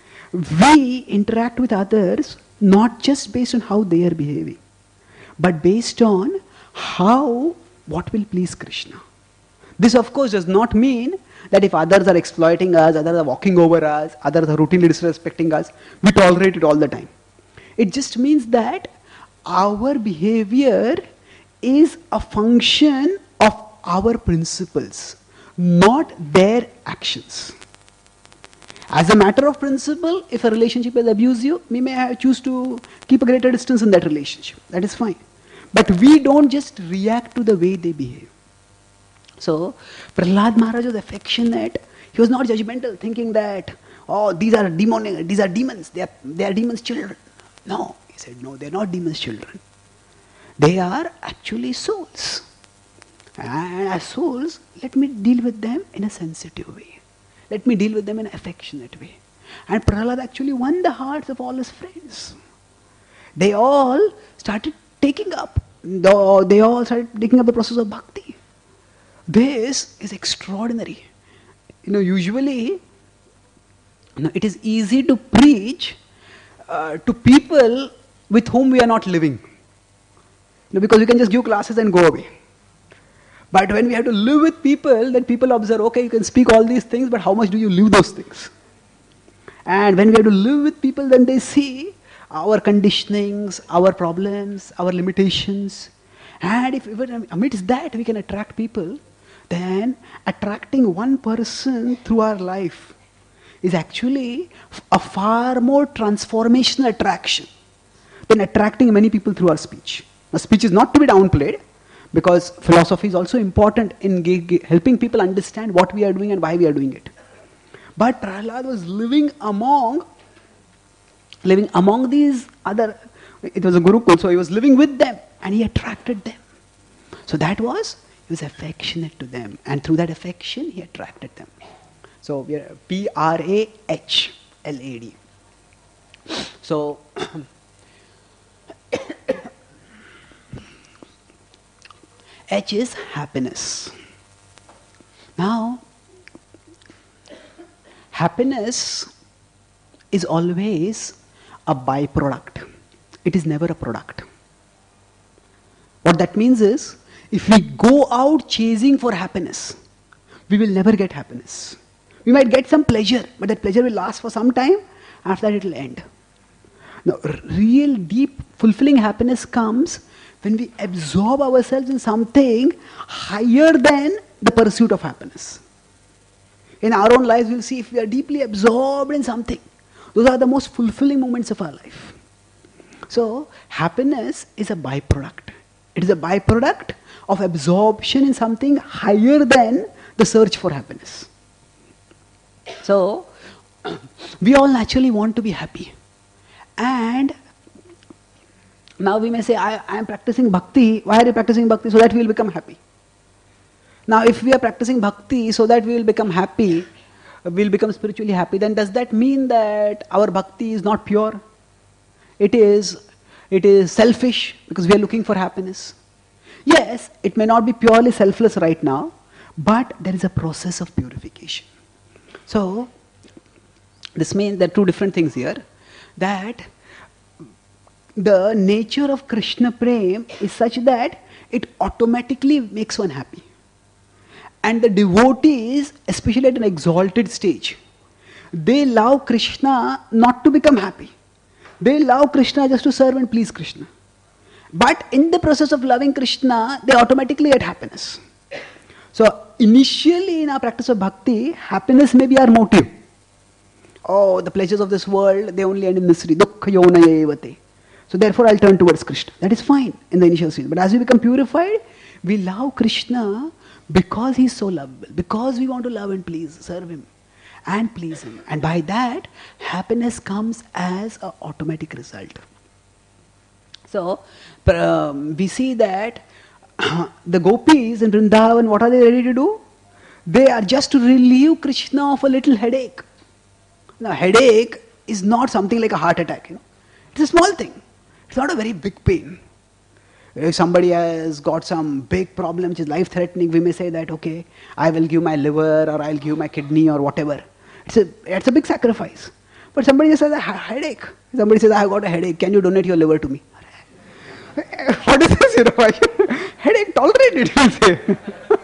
we interact with others not just based on how they are behaving, but based on how, what will please Krishna. This of course does not mean that if others are exploiting us, others are walking over us, others are routinely disrespecting us, we tolerate it all the time. It just means that our behavior is a function of our principles, not their actions. As a matter of principle, if a relationship is abusive, we may have choose to keep a greater distance in that relationship. That is fine. But we don't just react to the way they behave. So, Prahlad Maharaj was affectionate. He was not judgmental, thinking that, oh, these are demonic, these are demons, they are, they are demons' children. No, he said, no, they are not demons' children. They are actually souls. And as souls, let me deal with them in a sensitive way. Let me deal with them in an affectionate way. And Prahlad actually won the hearts of all his friends. They all started taking up, they all started taking up the process of bhakti. This is extraordinary. You know, usually, you know, it is easy to preach uh, to people with whom we are not living. You know, because we can just give classes and go away. But when we have to live with people, then people observe, okay, you can speak all these things, but how much do you live those things? And when we have to live with people, then they see our conditionings, our problems, our limitations. And if even amidst that we can attract people, then attracting one person through our life is actually a far more transformational attraction than attracting many people through our speech. Now, speech is not to be downplayed, because philosophy is also important in g- g- helping people understand what we are doing and why we are doing it. But Prahlad was living among, living among these other, it was a Gurukul, so he was living with them and he attracted them. So that was, he was affectionate to them, and through that affection he attracted them. So we are P R A H L A D. So H is happiness. Now, happiness is always a byproduct. It is never a product. What that means is, if we go out chasing for happiness, we will never get happiness. We might get some pleasure, but that pleasure will last for some time, after that it will end. Now, real deep, fulfilling happiness comes when we absorb ourselves in something higher than the pursuit of happiness. In our own lives, we'll see if we are deeply absorbed in something. Those are the most fulfilling moments of our life. So, happiness is a byproduct. It is a byproduct of absorption in something higher than the search for happiness. So, we all naturally want to be happy. And now we may say, I, I am practicing bhakti. Why are you practicing bhakti? So that we will become happy. Now if we are practicing bhakti so that we will become happy, we will become spiritually happy, then does that mean that our bhakti is not pure? It is, it is selfish because we are looking for happiness. Yes, it may not be purely selfless right now, but there is a process of purification. So, this means there are two different things here. That the nature of Krishna Prem is such that it automatically makes one happy. And the devotees, especially at an exalted stage, they love Krishna not to become happy. They love Krishna just to serve and please Krishna. But in the process of loving Krishna, they automatically get happiness. So initially in our practice of bhakti, happiness may be our motive. Oh, the pleasures of this world, they only end in misery. Dukkha yonaya evate. So therefore I'll turn towards Krishna. That is fine in the initial stage. But as we become purified, we love Krishna because he's so lovable. Because we want to love and please, serve him and please him. And by that, happiness comes as an automatic result. So, um, we see that the gopis in Vrindavan, what are they ready to do? They are just to relieve Krishna of a little headache. Now, headache is not something like a heart attack. You know, it's a small thing. It's not a very big pain. If somebody has got some big problem which is life-threatening, we may say that, okay, I will give my liver or I'll give my kidney or whatever. It's a, it's a big sacrifice. But somebody just says a headache. Somebody says, I have got a headache. Can you donate your liver to me? What is this? You know, headache tolerated, you say.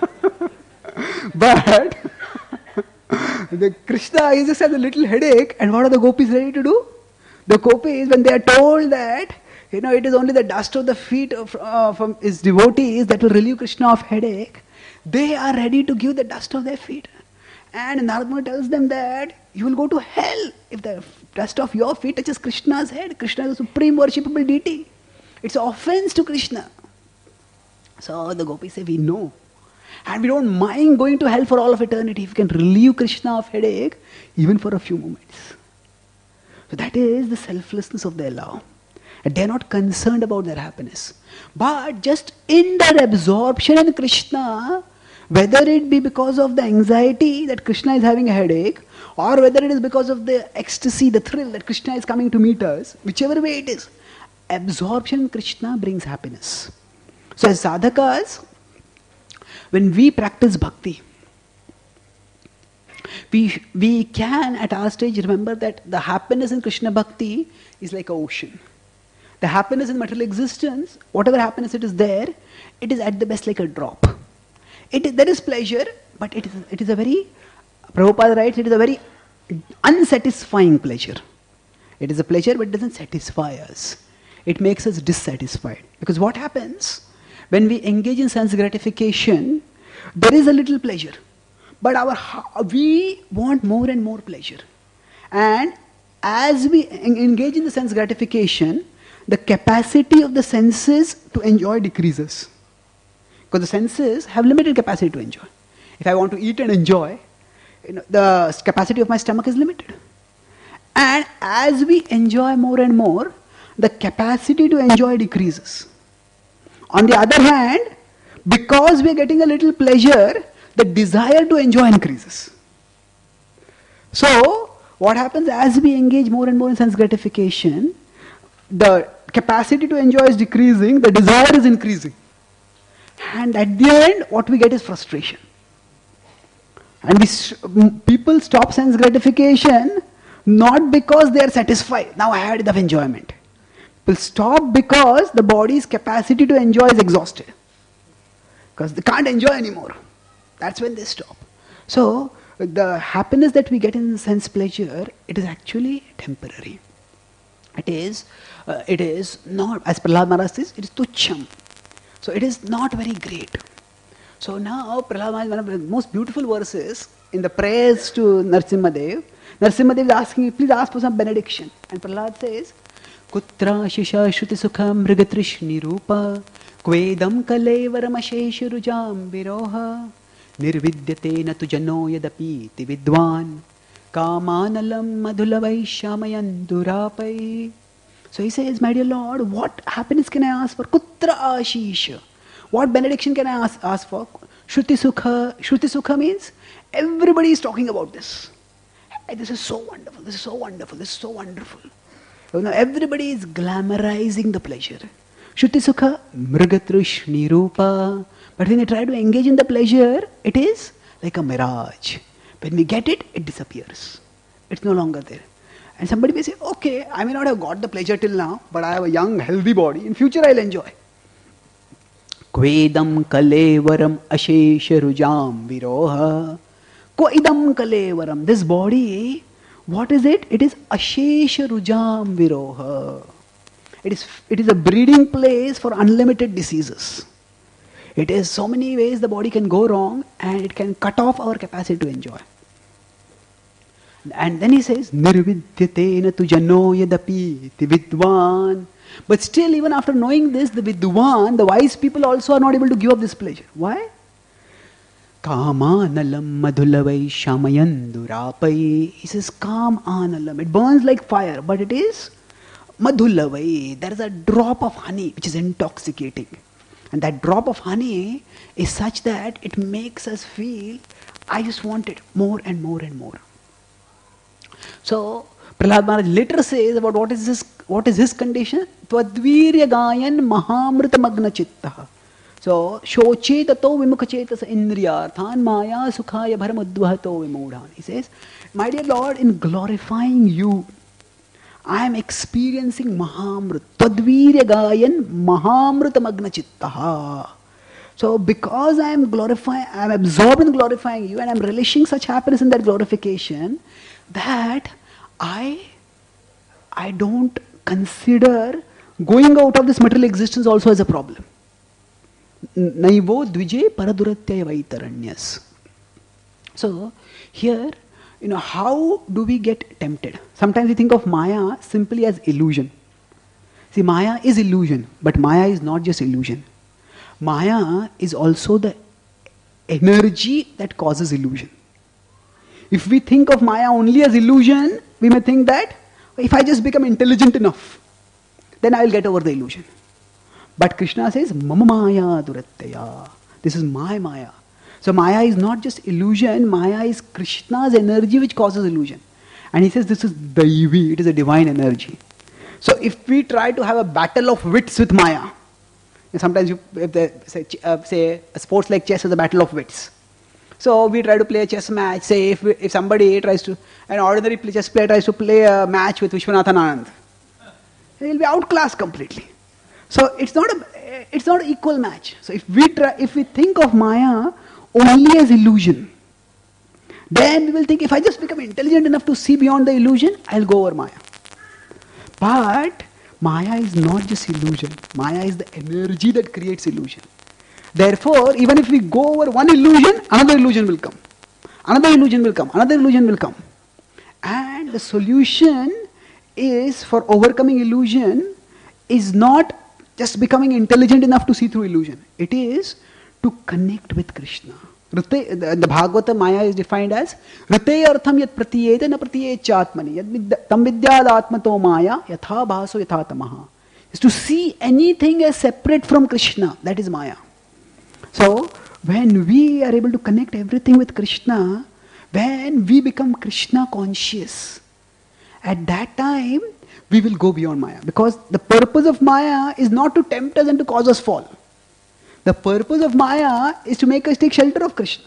But the Krishna, he just has a little headache, and what are the gopis ready to do? The gopis, when they are told that, you know, it is only the dust of the feet of uh, from his devotees that will relieve Krishna of headache, they are ready to give the dust of their feet. And Narad Muni tells them that you will go to hell if the dust of your feet touches Krishna's head. Krishna is the supreme worshipable deity. It's an offense to Krishna. So the gopis say, we know. And we don't mind going to hell for all of eternity if we can relieve Krishna of headache even for a few moments. So that is the selflessness of their love. And they are not concerned about their happiness. But just in their absorption in Krishna, whether it be because of the anxiety that Krishna is having a headache, or whether it is because of the ecstasy, the thrill that Krishna is coming to meet us, whichever way it is, absorption in Krishna brings happiness. So as sadhakas, when we practice bhakti, we, we can at our stage remember that the happiness in Krishna bhakti is like an ocean. The happiness in material existence, whatever happiness it is there, it is at the best like a drop. It is, there is pleasure, but it is, it is a very, Prabhupada writes, it is a very unsatisfying pleasure. It is a pleasure, but it doesn't satisfy us. It makes us dissatisfied. Because what happens when we engage in sense gratification, there is a little pleasure, but our we want more and more pleasure. And as we engage in the sense gratification, the capacity of the senses to enjoy decreases. Because the senses have limited capacity to enjoy. If I want to eat and enjoy, you know, the capacity of my stomach is limited. And as we enjoy more and more, the capacity to enjoy decreases. On the other hand, because we are getting a little pleasure, the desire to enjoy increases. So, what happens as we engage more and more in sense gratification, the capacity to enjoy is decreasing, the desire is increasing. And at the end, what we get is frustration. And we, people stop sense gratification not because they are satisfied. Now I had enough enjoyment. People stop because the body's capacity to enjoy is exhausted. Because they can't enjoy anymore. That's when they stop. So, the happiness that we get in sense pleasure, it is actually temporary. It is, uh, it is not, as Prahlad Maharaj says, it is tucham. So it is not very great. So now Prahlad Maharaj, one of the most beautiful verses in the prayers to Narasimhadev, Narasimhadev is asking, please ask for some benediction. And Prahlad says, Kutra shisha shruti sukham mrigatrishni rupa kvedam kalevaram ashesha rujam viroha nirvidyate natu jano yadapi ti vidwan kamanalam madhulavai shamayan durapai. So he says, my dear Lord, what happiness can I ask for? Kutra ashisha. What benediction can I ask, ask for? Shruti sukha. Shruti sukha means everybody is talking about this. Hey, this is so wonderful, this is so wonderful, this is so wonderful. You know, everybody is glamorizing the pleasure. Shruti sukha, mrigatrishni rupa. But when you try to engage in the pleasure, it is like a mirage. When we get it, it disappears. It's no longer there. And somebody may say, okay, I may not have got the pleasure till now, but I have a young, healthy body. In future, I'll enjoy. Kvedam kalevaram ashesha rujam viroha. Kvedam kalevaram. This body What is it? It is Ashesha Rujam Viroha. It is, it is a breeding place for unlimited diseases. It is so many ways the body can go wrong and it can cut off our capacity to enjoy. And then he says, Nirvidyatena tu jano yadapi ti vidwan. But still, even after knowing this, the vidwan, the wise people also are not able to give up this pleasure. Why? Kama analam madhulavai shamayandurapai. He says, Kam analam. It burns like fire, but it is madhulavai. There is a drop of honey which is intoxicating. And that drop of honey is such that it makes us feel, I just want it more and more and more. So, Prahlad Maharaj later says about what is his, what is his condition? Twadvirya gayan mahamrita magna chitta. So, shoche tato vimukha chetasa indriyarthan maya sukhaya bharamudvahato vimudhan. He says, my dear Lord, in glorifying you, I am experiencing mahamrita. Twadvirya gayan mahamrita magna chitta. So, because I am glorifying, I am absorbed in glorifying you and I am relishing such happiness in that glorification, that I, I don't consider going out of this material existence also as a problem. Naivo dvije paraduratyaya vaitaranyas. So, here, you know, how do we get tempted? Sometimes we think of Maya simply as illusion. See, Maya is illusion, but Maya is not just illusion. Maya is also the energy that causes illusion. If we think of Maya only as illusion, we may think that if I just become intelligent enough, then I will get over the illusion. But Krishna says, Mama Maya Durattaya. This is my Maya. So Maya is not just illusion, Maya is Krishna's energy which causes illusion. And he says this is Daivi, it is a divine energy. So if we try to have a battle of wits with Maya, sometimes you, if they say, uh, say a sports like chess is a battle of wits. So we try to play a chess match, say if, we, if somebody tries to, an ordinary chess player tries to play a match with Vishwanathan Anand, he will be outclassed completely. So it's not a, it's not an equal match. So if we try, if we think of Maya only as illusion, then we will think if I just become intelligent enough to see beyond the illusion, I'll go over Maya. But Maya is not just illusion. Maya is the energy that creates illusion. Therefore, even if we go over one illusion, another illusion will come. Another illusion will come. Another illusion will come. And the solution is for overcoming illusion is not just becoming intelligent enough to see through illusion. It is to connect with Krishna. Rite, the, the Bhagavata Maya is defined as Rite artham yat pratiyeta na pratiyechatmani yat tam vidyad atmato Maya yatha bhaso yatha tamaha. Is to see anything as separate from Krishna. That is Maya. So, when we are able to connect everything with Krishna, when we become Krishna conscious, at that time, we will go beyond Maya. Because the purpose of Maya is not to tempt us and to cause us fall. The purpose of Maya is to make us take shelter of Krishna.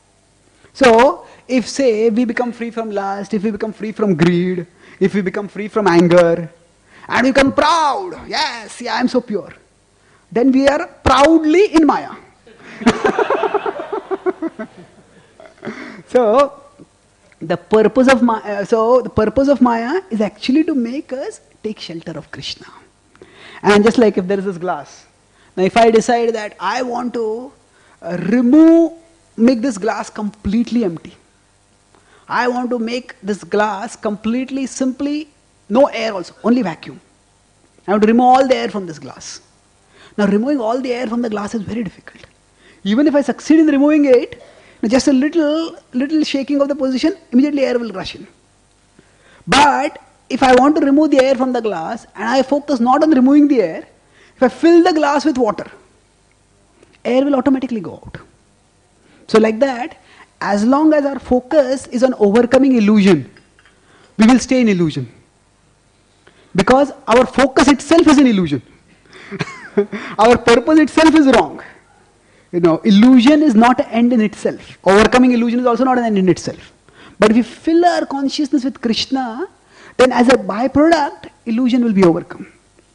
So, if say we become free from lust, if we become free from greed, if we become free from anger, and we become proud, yes, yeah, I am so pure, then we are proudly in Maya. So, the purpose of Maya, so the purpose of Maya is actually to make us take shelter of Krishna. And just like if there is this glass, now if I decide that I want to uh, remove, make this glass completely empty. I want to make this glass completely, simply, no air also, only vacuum. I want to remove all the air from this glass. Now removing all the air from the glass is very difficult. Even if I succeed in removing it, just a little, little shaking of the position, immediately air will rush in. But if I want to remove the air from the glass and I focus not on removing the air, if I fill the glass with water, air will automatically go out. So like that, as long as our focus is on overcoming illusion, we will stay in illusion. Because our focus itself is an illusion. Our purpose itself is wrong. You know, illusion is not an end in itself. Overcoming illusion is also not an end in itself. But if we fill our consciousness with Krishna, then as a byproduct, illusion will be overcome.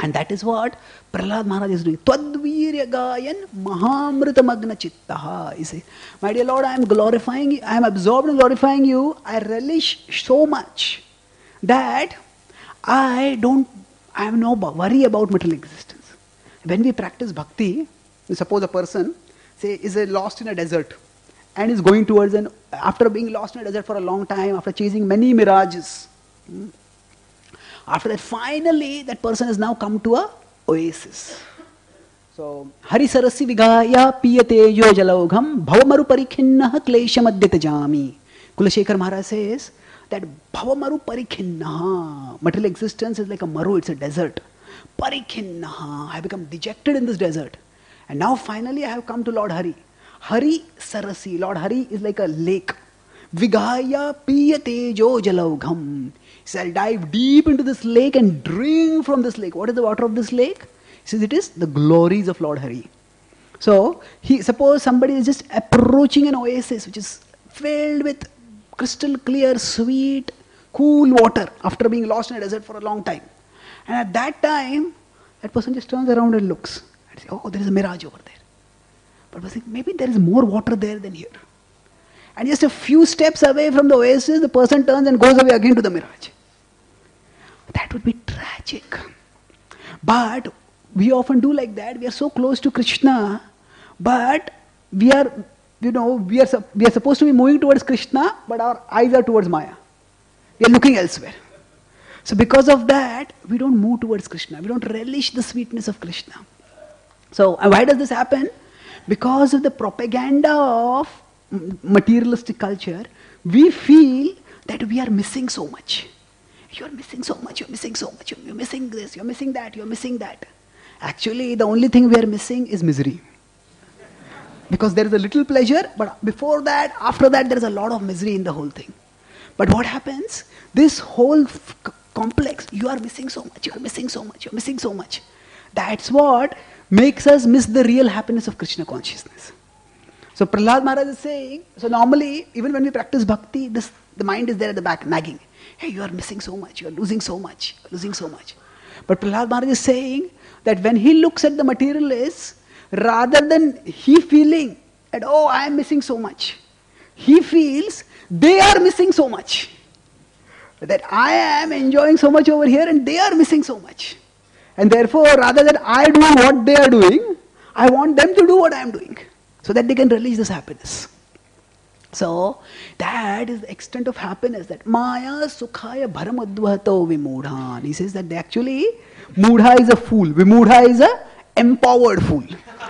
And that is what Prahlad Maharaj is doing. Twadvirya gayan mahamrita magna chittaha. He says, my dear Lord, I am glorifying you, I am absorbed in glorifying you. I relish so much that I don't, I have no worry about material existence. When we practice bhakti, suppose a person, say, is lost in a desert and is going towards an, after being lost in a desert for a long time, after chasing many mirages, hmm, after that, finally, that person has now come to a oasis. So, Hari Sarasi Vigaya Piyate Jo Jalaugham Bhavamaru Parikhinnaha Klesham Adyatajami. Kulashekar Maharaj says that Bhavamaru Parikhinnaha, material existence is like a maru, it's a desert. Parikhinnaha, I have become dejected in this desert. And now finally I have come to Lord Hari. Hari Sarasi, Lord Hari is like a lake. Vigaya Piyate Jo Jalaugham. He says, I'll dive deep into this lake and drink from this lake. What is the water of this lake? He says, it is the glories of Lord Hari. So, he suppose somebody is just approaching an oasis which is filled with crystal clear, sweet, cool water after being lost in a desert for a long time. And at that time, that person just turns around and looks and says, oh, there is a mirage over there. But person, maybe there is more water there than here. And just a few steps away from the oasis, the person turns and goes away again to the mirage. That would be tragic. But we often do like that. We are so close to Krishna, but we are, you know, we are, we are supposed to be moving towards Krishna, but our eyes are towards Maya. We are looking elsewhere. So because of that, we don't move towards Krishna. We don't relish the sweetness of Krishna. So why does this happen? Because of the propaganda of materialistic culture, we feel that we are missing so much. You're missing so much, you're missing so much, you're missing this, you're missing that, you're missing that. Actually, the only thing we are missing is misery. Because there is a little pleasure, but before that, after that, there is a lot of misery in the whole thing. But what happens? This whole f- complex, you are missing so much, you are missing so much, you're missing so much. That's what makes us miss the real happiness of Krishna consciousness. So Prahlad Maharaj is saying, so normally, even when we practice bhakti, this, the mind is there at the back, nagging. Hey, you are missing so much, you are losing so much, you are losing so much. But Prahlad Maharaj is saying that when he looks at the materialists, rather than he feeling that, oh, I am missing so much, he feels they are missing so much. That I am enjoying so much over here and they are missing so much. And therefore, rather than I do what they are doing, I want them to do what I am doing, so that they can release this happiness. So, that is the extent of happiness, that Maya Sukhaya Bharamadvato Vimudhan. He says that they actually, Mudha is a fool, Vimudha is a empowered fool.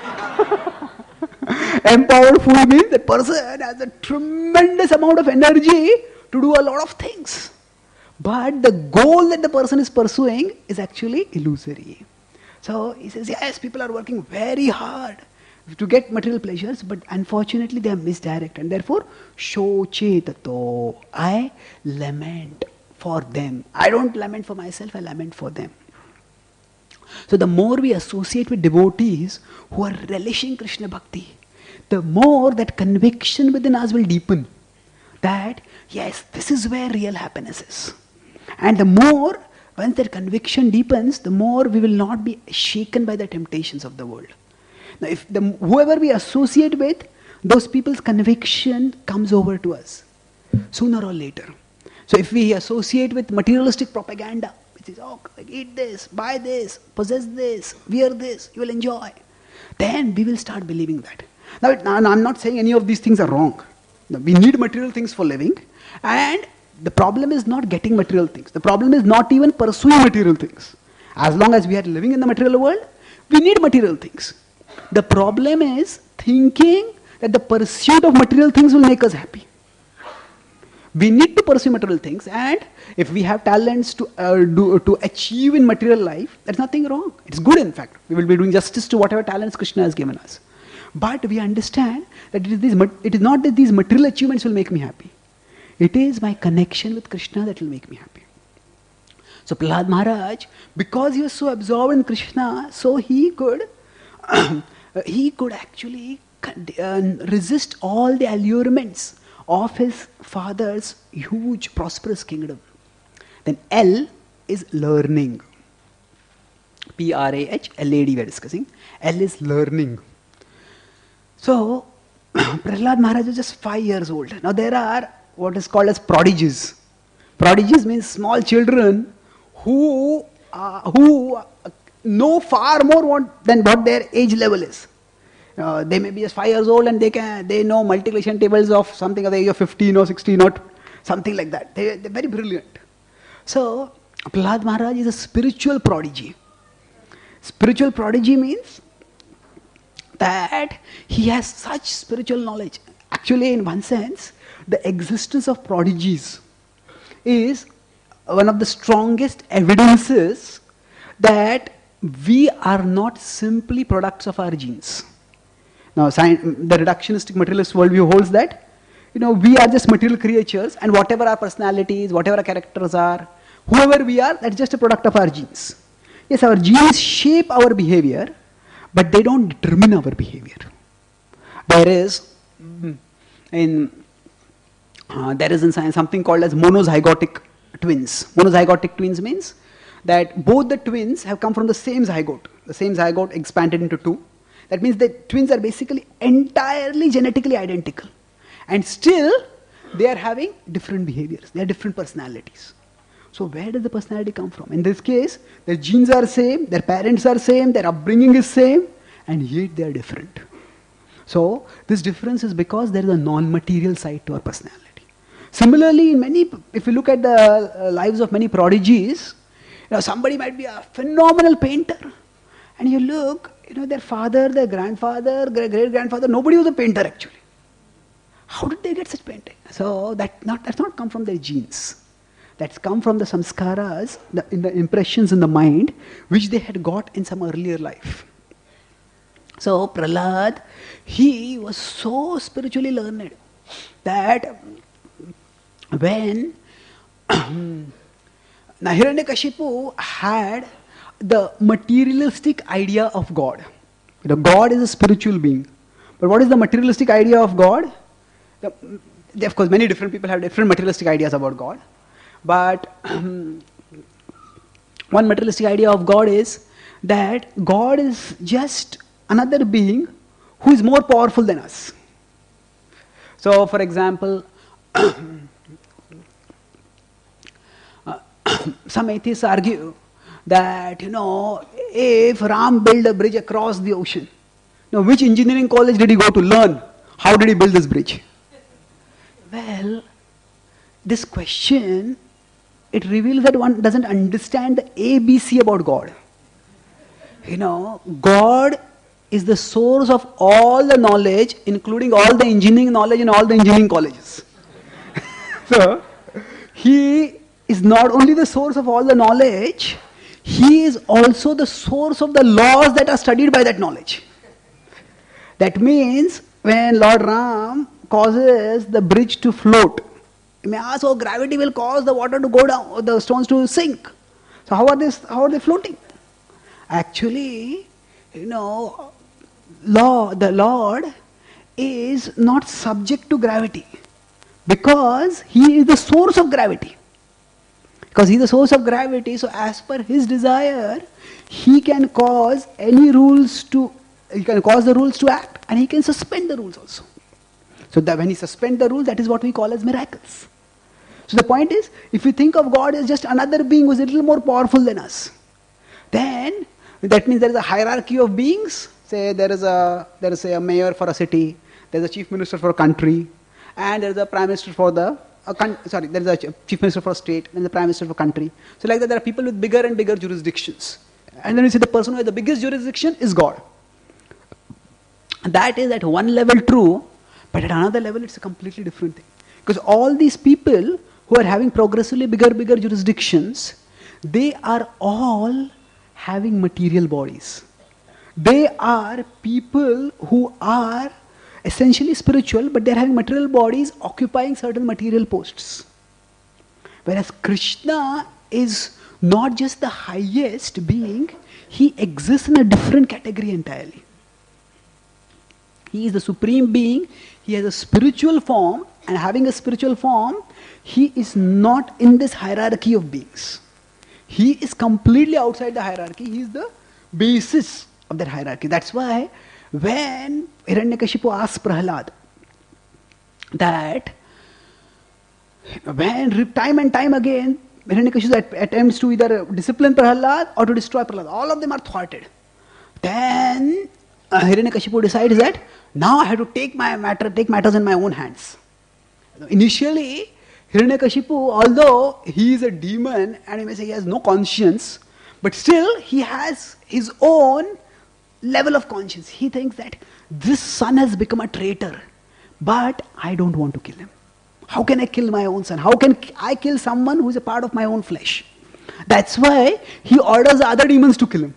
Empowered fool means that person has a tremendous amount of energy to do a lot of things. But the goal that the person is pursuing is actually illusory. So, he says, yes, people are working very hard to get material pleasures, but unfortunately they are misdirected. And therefore, shochetato, I lament for them. I don't lament for myself, I lament for them. So the more we associate with devotees who are relishing Krishna Bhakti, the more that conviction within us will deepen. That, yes, this is where real happiness is. And the more, once that conviction deepens, the more we will not be shaken by the temptations of the world. Now, if the, whoever we associate with, those people's conviction comes over to us, sooner or later. So if we associate with materialistic propaganda, which is, oh, eat this, buy this, possess this, wear this, you will enjoy, then we will start believing that. Now, now I'm not saying any of these things are wrong. Now, we need material things for living, and the problem is not getting material things. The problem is not even pursuing material things. As long as we are living in the material world, we need material things. The problem is thinking that the pursuit of material things will make us happy. We need to pursue material things, and if we have talents to uh, do, to achieve in material life, there's nothing wrong. It's good, in fact. We will be doing justice to whatever talents Krishna has given us. But we understand that it is, these, it is not that these material achievements will make me happy. It is my connection with Krishna that will make me happy. So Prahlad Maharaj, because he was so absorbed in Krishna, so he could he could actually uh, resist all the allurements of his father's huge prosperous kingdom. Then L is learning. P R A H L A D we are discussing. L is learning. So, Prahlad Maharaj was just five years old. Now there are what is called as prodigies. Prodigies means small children who, uh, who know far more what, than what their age level is. Uh, they may be just five years old and they can they know multiplication tables of something at the age of fifteen or sixteen or something like that. They, they're very brilliant. So, Prahlad Maharaj is a spiritual prodigy. Spiritual prodigy means that he has such spiritual knowledge. Actually, in one sense, the existence of prodigies is one of the strongest evidences that we are not simply products of our genes. Now, the reductionistic materialist worldview holds that, you know, we are just material creatures, and whatever our personalities, whatever our characters are, whoever we are, that's just a product of our genes. Yes, our genes shape our behavior, but they don't determine our behavior. There is, in uh, there is in science something called as monozygotic twins. Monozygotic twins means that both the twins have come from the same zygote. The same zygote expanded into two. That means the twins are basically entirely genetically identical. And still, they are having different behaviors. They are different personalities. So where does the personality come from? In this case, their genes are same, their parents are same, their upbringing is same, and yet they are different. So this difference is because there is a non-material side to our personality. Similarly, in many, if you look at the lives of many prodigies, you know, somebody might be a phenomenal painter, and you look, you know, their father, their grandfather, their great-grandfather, nobody was a painter actually. How did they get such painting? So that not, that's not come from their genes. That's come from the samskaras, the, in the impressions in the mind, which they had got in some earlier life. So Prahlad, he was so spiritually learned that when Hiranyakashipu had the materialistic idea of God. You know, God is a spiritual being. But what is the materialistic idea of God? The, of course, many different people have different materialistic ideas about God. But um, one materialistic idea of God is that God is just another being who is more powerful than us. So, for example, uh, some atheists argue that, you know, if Ram built a bridge across the ocean, now which engineering college did he go to learn? How did he build this bridge? Well, this question, it reveals that one doesn't understand the A B C about God. You know, God is the source of all the knowledge, including all the engineering knowledge in all the engineering colleges. So, He is not only the source of all the knowledge, He is also the source of the laws that are studied by that knowledge. That means, when Lord Ram causes the bridge to float, you may ask, oh, gravity will cause the water to go down, or the stones to sink. So how are they, how are they floating? Actually, you know, law, the Lord is not subject to gravity because He is the source of gravity. Because He is the source of gravity, so as per His desire, He can cause any rules to, He can cause the rules to act, and He can suspend the rules also. So that when He suspends the rules, that is what we call as miracles. So the point is, if you think of God as just another being who is a little more powerful than us, then that means there is a hierarchy of beings. Say there is a there is say a mayor for a city, there is a chief minister for a country, and there is a prime minister for the a con- sorry there is a chief minister for a state, and the prime minister for a country. So like that, there are people with bigger and bigger jurisdictions, and then we say the person who has the biggest jurisdiction is God. That is at one level true, but at another level it's a completely different thing. Because all these people who are having progressively bigger, bigger jurisdictions, they are all having material bodies. They are people who are essentially spiritual, but they are having material bodies occupying certain material posts. Whereas Krishna is not just the highest being, He exists in a different category entirely. He is the supreme being, He has a spiritual form, and having a spiritual form, He is not in this hierarchy of beings. He is completely outside the hierarchy. He is the basis of that hierarchy. That's why when Hiranyakashipu asks Prahlad that when time and time again Hiranyakashipu attempts to either discipline Prahlad or to destroy Prahlad, all of them are thwarted. Then uh, Hiranyakashipu decides that now I have to take my matter, take matters in my own hands. Initially, Hiranyakashipu, although he is a demon and you may say he has no conscience, but still he has his own level of conscience. He thinks that this son has become a traitor, but I don't want to kill him. How can I kill my own son? How can I kill someone who is a part of my own flesh? That's why he orders other demons to kill him.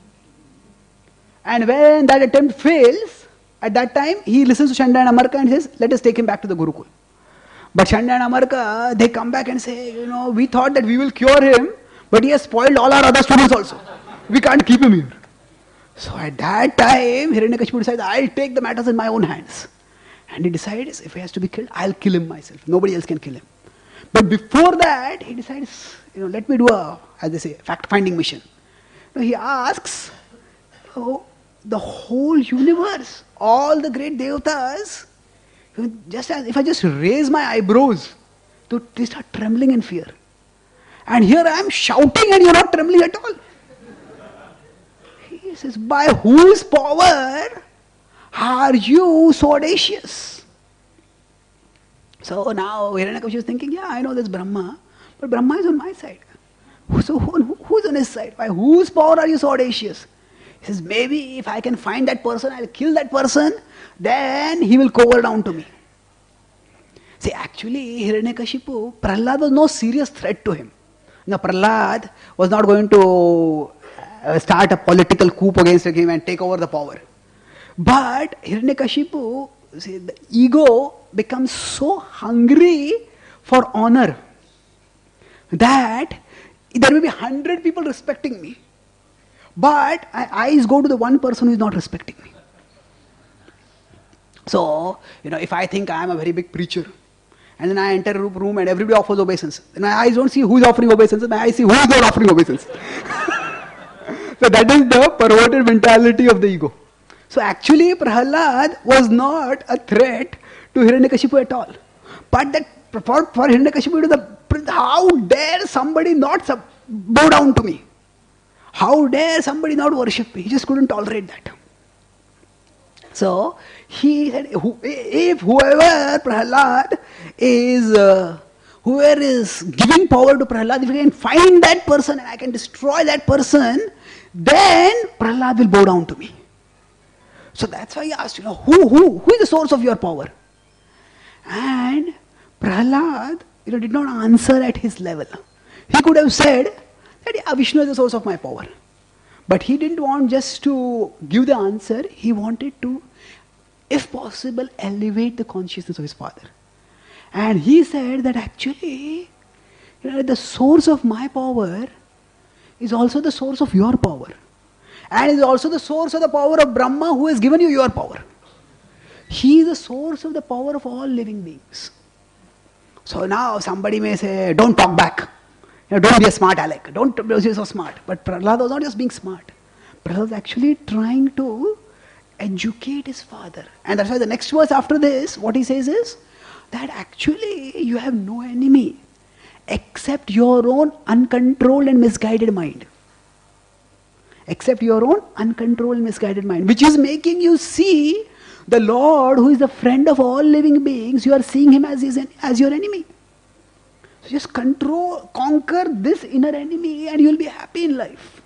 And when that attempt fails, at that time he listens to Chanda and Amarka and says, let us take him back to the Gurukul. But Chanda and Amarka, they come back and say, you know, we thought that we will cure him, but he has spoiled all our other students also. We can't keep him here. So at that time, Hiranyakashipu decides, I'll take the matters in my own hands. And he decides, if he has to be killed, I'll kill him myself. Nobody else can kill him. But before that, he decides, you know, let me do a, as they say, fact-finding mission. So he asks, oh, the whole universe, all the great devatas, just as if I just raise my eyebrows, they start trembling in fear. And here I am shouting and you're not trembling at all. He says, by whose power are you so audacious? So now Hiranyakashipu is thinking, yeah, I know there's Brahma, but Brahma is on my side. So who, who's on his side? By whose power are you so audacious? He says, maybe if I can find that person, I'll kill that person, then he will cower down to me. See, actually, Hiranyakashipu, Prahlad was no serious threat to him. Now, Prahlad was not going to start a political coup against him and take over the power. But Hiranyakashipu, see, the ego becomes so hungry for honor that there will be hundred people respecting me. But my eyes go to the one person who is not respecting me. So, you know, if I think I am a very big preacher, and then I enter a room and everybody offers obeisance, then my eyes don't see who is offering obeisance, my eyes see who is not offering obeisance. So that is the perverted mentality of the ego. So actually Prahlad was not a threat to Hiranyakashipu at all. But that for, for Hiranyakashipu, the, how dare somebody not sub, bow down to me? How dare somebody not worship me? He just couldn't tolerate that. So he said, if whoever Prahlad is, uh, whoever is giving power to Prahlad, if I can find that person and I can destroy that person, then Prahlad will bow down to me. So that's why he asked, you know, who, who, who is the source of your power? And Prahlad, you know, did not answer at his level. He could have said that yeah, Vishnu is the source of my power. But he didn't want just to give the answer. He wanted to, if possible, elevate the consciousness of his father. And he said that actually, you know, the source of my power is also the source of your power. And is also the source of the power of Brahma who has given you your power. He is the source of the power of all living beings. So now somebody may say, don't talk back. You know, don't be a smart aleck. Don't be so smart. But Prahlad was not just being smart. Prahlad was actually trying to educate his father. And that's why the next verse after this, what he says is, that actually you have no enemy except your own uncontrolled and misguided mind. Except your own uncontrolled and misguided mind, which is making you see the Lord, who is the friend of all living beings, you are seeing him as, his, as your enemy. So just control, conquer this inner enemy and you will be happy in life.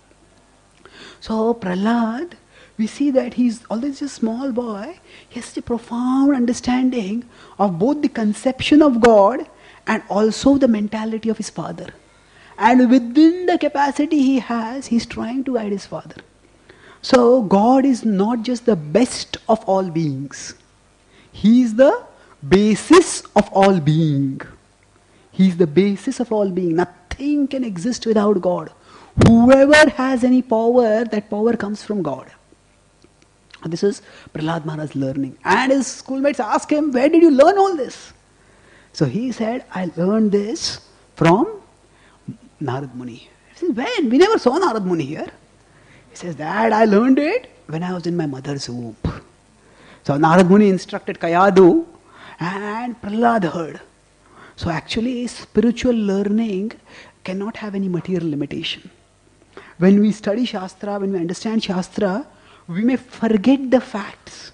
So Prahlad, we see that he's, although he's a small boy, he has a profound understanding of both the conception of God and also the mentality of his father. And within the capacity he has, he's trying to guide his father. So God is not just the best of all beings. He is the basis of all being. He is the basis of all being. Nothing can exist without God. Whoever has any power, that power comes from God. This is Prahlad Maharaj's learning. And his schoolmates asked him, where did you learn all this? So he said, I learned this from Narad Muni. He said, when? We never saw Narad Muni here. He says, Dad, I learned it when I was in my mother's womb. So Narad Muni instructed Kayadu and Prahlad heard. So actually spiritual learning cannot have any material limitation. When we study Shastra, when we understand Shastra, we may forget the facts.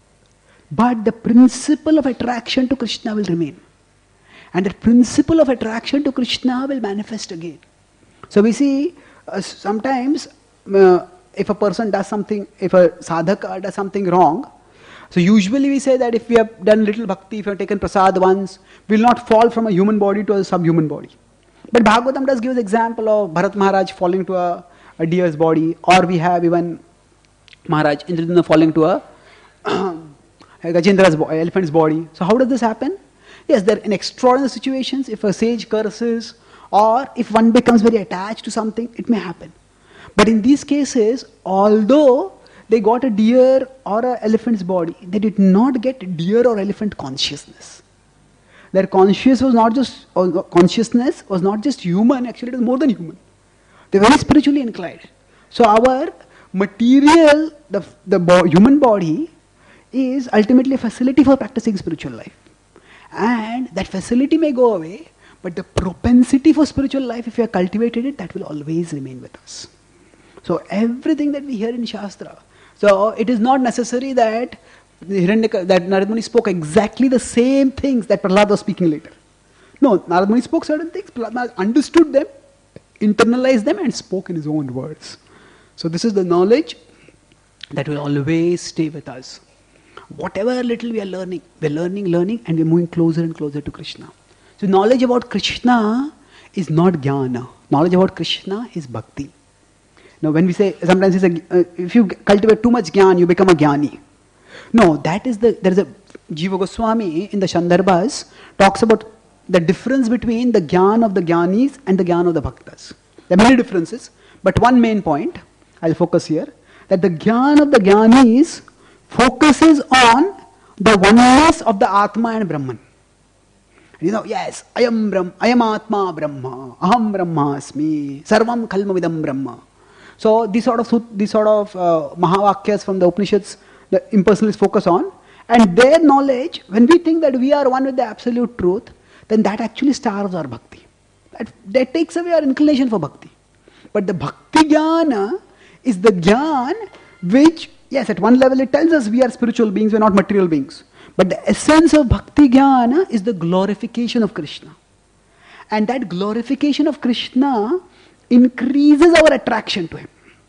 But the principle of attraction to Krishna will remain. And the principle of attraction to Krishna will manifest again. So we see uh, sometimes uh, if a person does something, if a sadhaka does something wrong, so usually we say that if we have done little bhakti, if we have taken prasad once, we will not fall from a human body to a subhuman body. But Bhagavatam does give the example of Bharat Maharaj falling to a, a deer's body, or we have even Maharaj Indradyumna falling to a Gajendra's bo- elephant's body. So how does this happen? Yes, there are in extraordinary situations, if a sage curses, or if one becomes very attached to something, it may happen. But in these cases, although they got a deer or an elephant's body, they did not get deer or elephant consciousness. Their conscious was not just or consciousness was not just human, actually it was more than human. They were very spiritually inclined. So our material, the, the bo- human body is ultimately a facility for practicing spiritual life. And that facility may go away, but the propensity for spiritual life, if we have cultivated it, that will always remain with us. So everything that we hear in Shastra, so it is not necessary that Hiranyaka, that Narad Muni spoke exactly the same things that Prahlad was speaking later. No, Narad Muni spoke certain things, Prahlad understood them, internalized them and spoke in his own words. So this is the knowledge that will always stay with us. Whatever little we are learning, we are learning, learning and we are moving closer and closer to Krishna. So knowledge about Krishna is not jnana. Knowledge about Krishna is bhakti. Now when we say, sometimes we say, uh, if you cultivate too much jnana, you become a jnani. No, that is the, there is a, Jiva Goswami in the Shandarbhas talks about the difference between the jnana of the jnanis and the jnana of the bhaktas. There are many differences, but one main point, I'll focus here, that the jnana of the jnanis focuses on the oneness of the Atma and Brahman. You know, yes, I am Brahma, I am Atma Brahma, Aham Brahmasmi, Sarvam Kalmavidam Brahma. So these sort of these sort of uh, Mahavakyas from the Upanishads, the impersonalists focus on, and their knowledge, when we think that we are one with the absolute truth, then that actually starves our bhakti. That, that takes away our inclination for bhakti. But the bhakti jnana is the jnana which, yes, at one level it tells us we are spiritual beings, we are not material beings. But the essence of bhakti jnana is the glorification of Krishna. And that glorification of Krishna increases our attraction to him.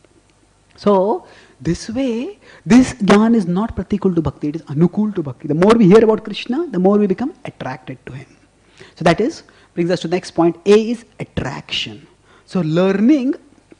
So, this way, this jnana is not pratikul to bhakti, it is anukul to bhakti. The more we hear about Krishna, the more we become attracted to him. So that is, brings us to the next point. A is attraction. So learning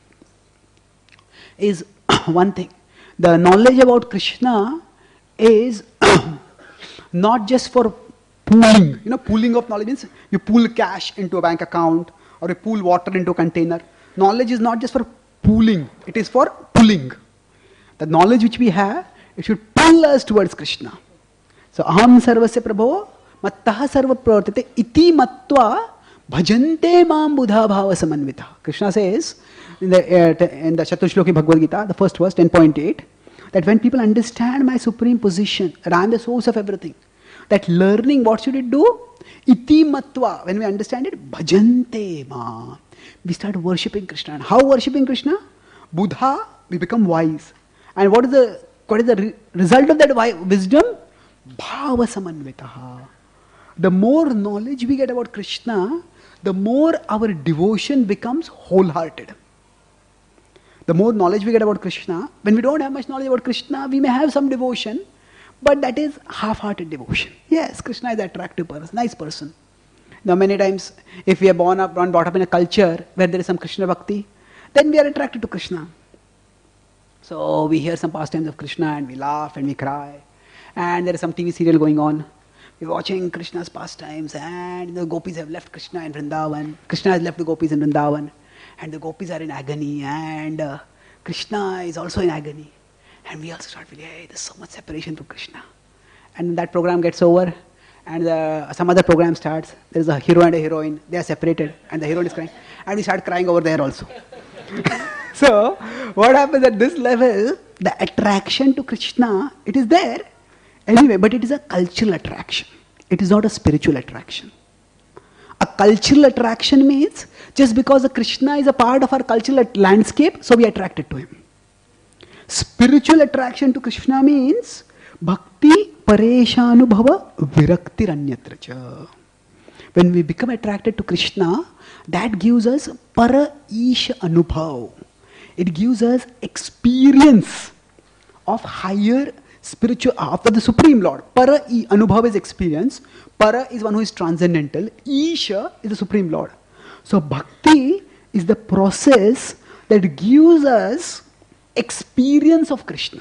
is one thing. The knowledge about Krishna is not just for pooling. You know, pooling of knowledge means you pool cash into a bank account or you pool water into a container. Knowledge is not just for pooling, it is for pulling. The knowledge which we have, it should pull us towards Krishna. So, aham sarvasya prabho mattaha sarva pravartate iti mattva bhajante mam buddha bhava samanvita. Krishna says in the, uh, in the Chatushloki Bhagavad Gita, the first verse, ten point eight, that when people understand my supreme position, that I am the source of everything, that learning, what should it do? Iti mattva, when we understand it, bhajante mam. We start worshipping Krishna. And how worshipping Krishna? Buddha, we become wise. And what is the what is the re- result of that wisdom? Bhava samanvitaha. The more knowledge we get about Krishna, the more our devotion becomes wholehearted. The more knowledge we get about Krishna, when we don't have much knowledge about Krishna, we may have some devotion, but that is half-hearted devotion. Yes, Krishna is an attractive person, nice person. Now many times, if we are born up, born brought up in a culture where there is some Krishna bhakti, then we are attracted to Krishna. So we hear some pastimes of Krishna and we laugh and we cry. And there is some T V serial going on. We're watching Krishna's pastimes and the gopis have left Krishna in Vrindavan. Krishna has left the gopis in Vrindavan. And the gopis are in agony and uh, Krishna is also in agony. And we also start feeling, hey, there's so much separation from Krishna. And that program gets over and uh, some other program starts. There's a hero and a heroine. They are separated and the heroine is crying. And we start crying over there also. So, what happens at this level, the attraction to Krishna, it is there anyway, but it is a cultural attraction. It is not a spiritual attraction. A cultural attraction means just because the Krishna is a part of our cultural landscape, so we are attracted to him. Spiritual attraction to Krishna means bhakti pareshanubhava viraktir anyatra cha. When we become attracted to Krishna, that gives us para isha anubhav. It gives us experience of higher spiritual, after the Supreme Lord. Para anubhav is experience. Para is one who is transcendental. Isha is the Supreme Lord. So bhakti is the process that gives us experience of Krishna.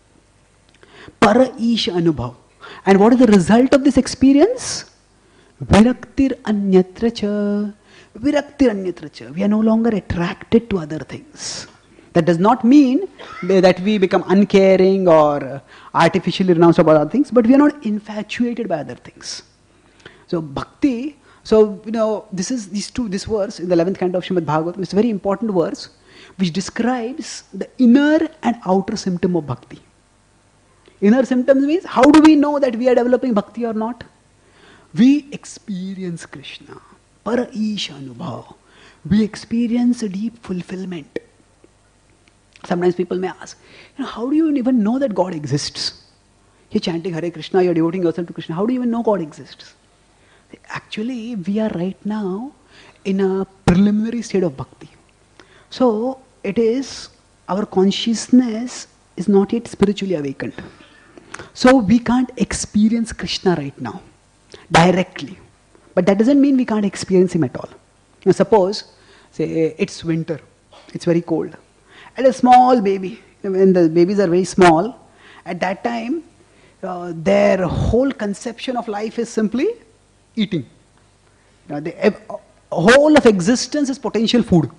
Para isha anubhav. And what is the result of this experience? Viraktir anyatra cha. Viraktir anyatra cha. We are no longer attracted to other things. That does not mean that we become uncaring or artificially renounce about other things, but we are not infatuated by other things. So bhakti, so you know, this is these two, this verse in the eleventh canto of Srimad Bhagavatam, it's a very important verse which describes the inner and outer symptom of bhakti. Inner symptoms means how do we know that we are developing bhakti or not? We experience Krishna. Para isha anubhav. We experience a deep fulfillment. Sometimes people may ask, you know, how do you even know that God exists? You're chanting Hare Krishna, you're devoting yourself to Krishna. How do you even know God exists? Actually, we are right now in a preliminary state of bhakti. So, it is, our consciousness is not yet spiritually awakened. So, we can't experience Krishna right now, directly. But that doesn't mean we can't experience him at all. Now, suppose, say, it's winter, it's very cold. And a small baby, when the babies are very small, at that time, uh, their whole conception of life is simply eating. You know, the uh, whole of existence is potential food.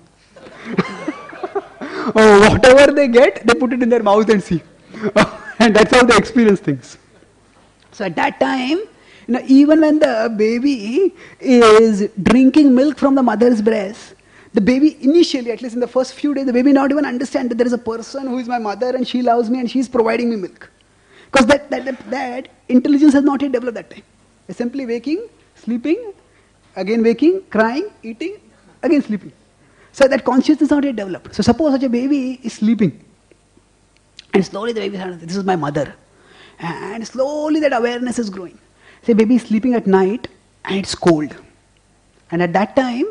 Oh, whatever they get, they put it in their mouth and see. And that's how they experience things. So at that time, you know, even when the baby is drinking milk from the mother's breast, the baby initially, at least in the first few days, the baby not even understand that there is a person who is my mother and she loves me and she is providing me milk. Because that, that, that, that intelligence has not yet developed that time. It's simply waking, sleeping, again waking, crying, eating, again sleeping. So that consciousness is not yet developed. So suppose such a baby is sleeping and slowly the baby says, this is my mother. And slowly that awareness is growing. Say baby is sleeping at night and it's cold. And at that time,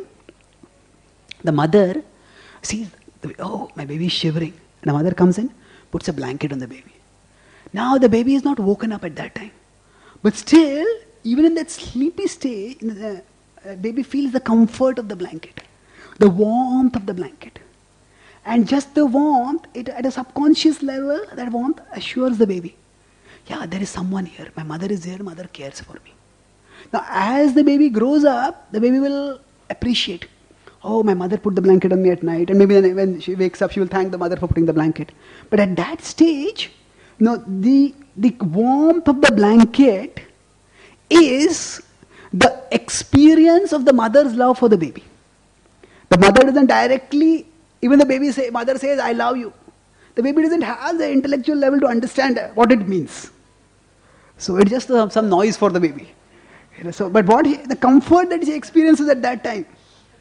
the mother sees, oh, my baby is shivering. And the mother comes in, puts a blanket on the baby. Now the baby is not woken up at that time. But still, even in that sleepy state, the uh, baby feels the comfort of the blanket, the warmth of the blanket. And just the warmth, it, at a subconscious level, that warmth assures the baby, yeah, there is someone here. My mother is here, mother cares for me. Now, as the baby grows up, the baby will appreciate, oh, my mother put the blanket on me at night, and maybe then when she wakes up, she will thank the mother for putting the blanket. But at that stage, you know, the, the warmth of the blanket is the experience of the mother's love for the baby. The mother doesn't directly, even the baby say, mother says, I love you. The baby doesn't have the intellectual level to understand what it means. So it's just uh, some noise for the baby. You know, so, but what he, the comfort that he experiences at that time.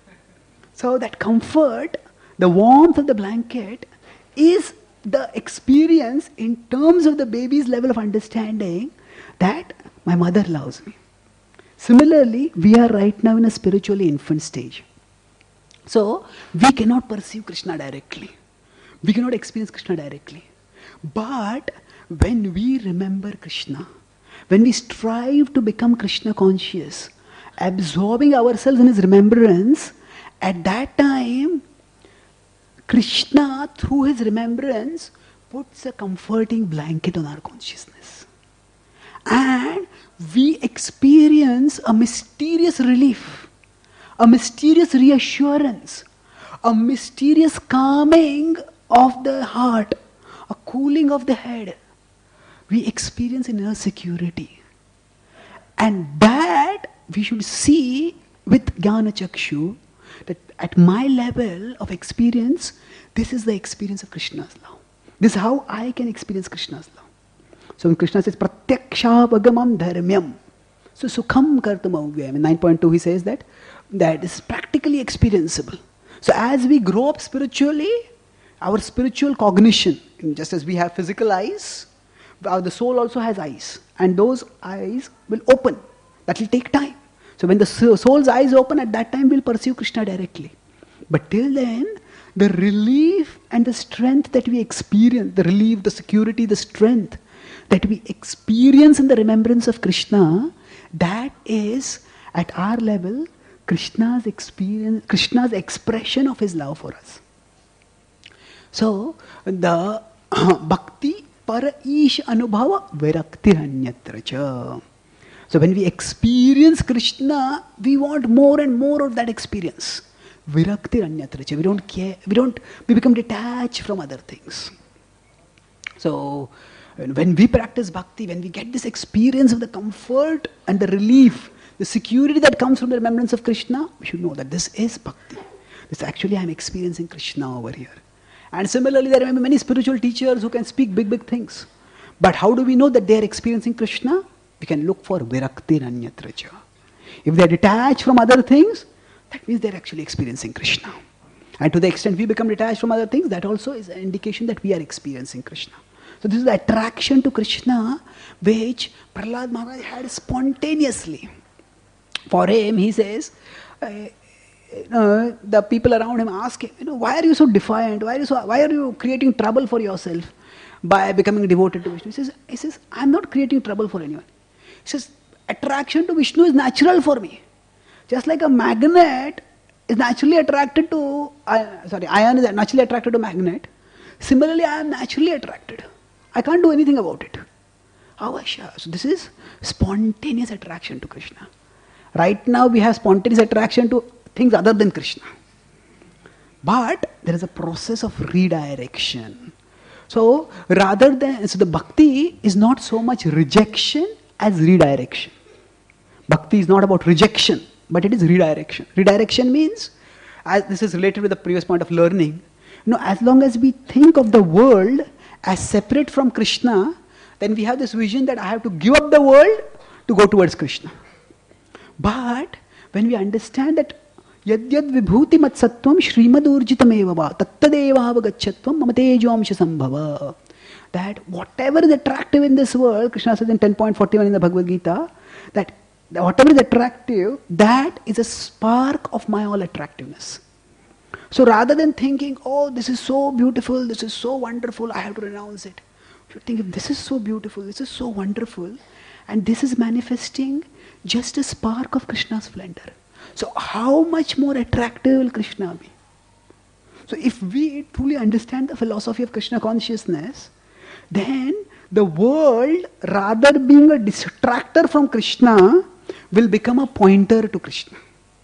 So that comfort, the warmth of the blanket, is the experience in terms of the baby's level of understanding that my mother loves me. Similarly, we are right now in a spiritually infant stage. So, we cannot perceive Krishna directly. We cannot experience Krishna directly. But when we remember Krishna, when we strive to become Krishna conscious, absorbing ourselves in his remembrance, at that time, Krishna, through his remembrance, puts a comforting blanket on our consciousness. And we experience a mysterious relief, a mysterious reassurance, a mysterious calming of the heart, a cooling of the head. We experience inner security. And that we should see with Jnana Chakshu, that at my level of experience, this is the experience of Krishna's love. This is how I can experience Krishna's love. So when Krishna says, Pratyaksha Bhagamam Dharmyam, so Sukham Kartum Avyayam, in nine point two he says that, that is practically experienceable. So as we grow up spiritually, our spiritual cognition, just as we have physical eyes, the soul also has eyes. And those eyes will open. That will take time. So when the soul's eyes open, at that time we'll perceive Krishna directly. But till then, the relief and the strength that we experience, the relief, the security, the strength that we experience in the remembrance of Krishna, that is at our level Krishna's experience, Krishna's expression of his love for us. So the bhakti para ish anubhava viraktiranyatra cha. So when we experience Krishna, we want more and more of that experience. Viraktiranyatra cha. We don't care, we don't, we become detached from other things. So when we practice bhakti, when we get this experience of the comfort and the relief, the security that comes from the remembrance of Krishna, we should know that this is bhakti. This actually I am experiencing Krishna over here. And similarly, there are many spiritual teachers who can speak big, big things. But how do we know that they are experiencing Krishna? We can look for viraktiranyatra cha. If they are detached from other things, that means they are actually experiencing Krishna. And to the extent we become detached from other things, that also is an indication that we are experiencing Krishna. So this is the attraction to Krishna which Prahlad Maharaj had spontaneously. For him, he says, uh, you know, the people around him ask him, you know, why are you so defiant? Why are you so, why are you creating trouble for yourself by becoming devoted to Vishnu? He says, he says, I'm not creating trouble for anyone. He says, attraction to Vishnu is natural for me. Just like a magnet is naturally attracted to, uh, sorry, iron is naturally attracted to magnet. Similarly, I am naturally attracted. I can't do anything about it. Avashya. So this is spontaneous attraction to Krishna. Right now we have spontaneous attraction to things other than Krishna. But there is a process of redirection. So rather than, so the bhakti is not so much rejection as redirection. Bhakti is not about rejection, but it is redirection. Redirection means, as this is related with the previous point of learning, you know, as long as we think of the world as separate from Krishna, then we have this vision that I have to give up the world to go towards Krishna. But when we understand that yadyad vibhuti mat sattvam shrimad urjitam evava tattadeva avagachatvam mamatejamsha sambhava, that whatever is attractive in this world, Krishna says in ten point forty-one in the Bhagavad Gita, that whatever is attractive, that is a spark of my all attractiveness. So rather than thinking, oh, this is so beautiful, this is so wonderful, I have to renounce it. You should think, if this is so beautiful, this is so wonderful, and this is manifesting just a spark of Krishna's splendor. So how much more attractive will Krishna be? So if we truly understand the philosophy of Krishna consciousness, then the world, rather being a distractor from Krishna, will become a pointer to Krishna.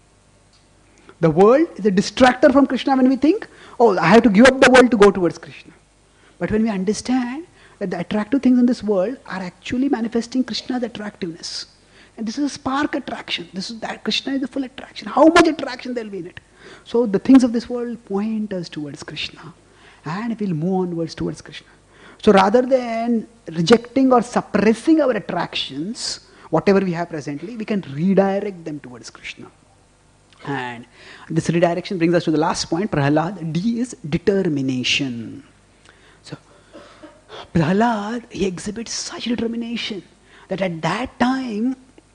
The world is a distractor from Krishna when we think, oh, I have to give up the world to go towards Krishna. But when we understand that the attractive things in this world are actually manifesting Krishna's attractiveness. And this is a spark attraction. This is that Krishna is the full attraction. How much attraction there will be in it? So the things of this world point us towards Krishna. And we'll move onwards towards Krishna. So rather than rejecting or suppressing our attractions, whatever we have presently, we can redirect them towards Krishna. And this redirection brings us to the last point, Prahlad. D is determination. So Prahlad, he exhibits such determination that at that time,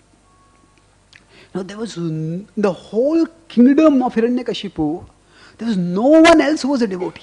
you know, there was the whole kingdom of Hiranyakashipu, there was no one else who was a devotee.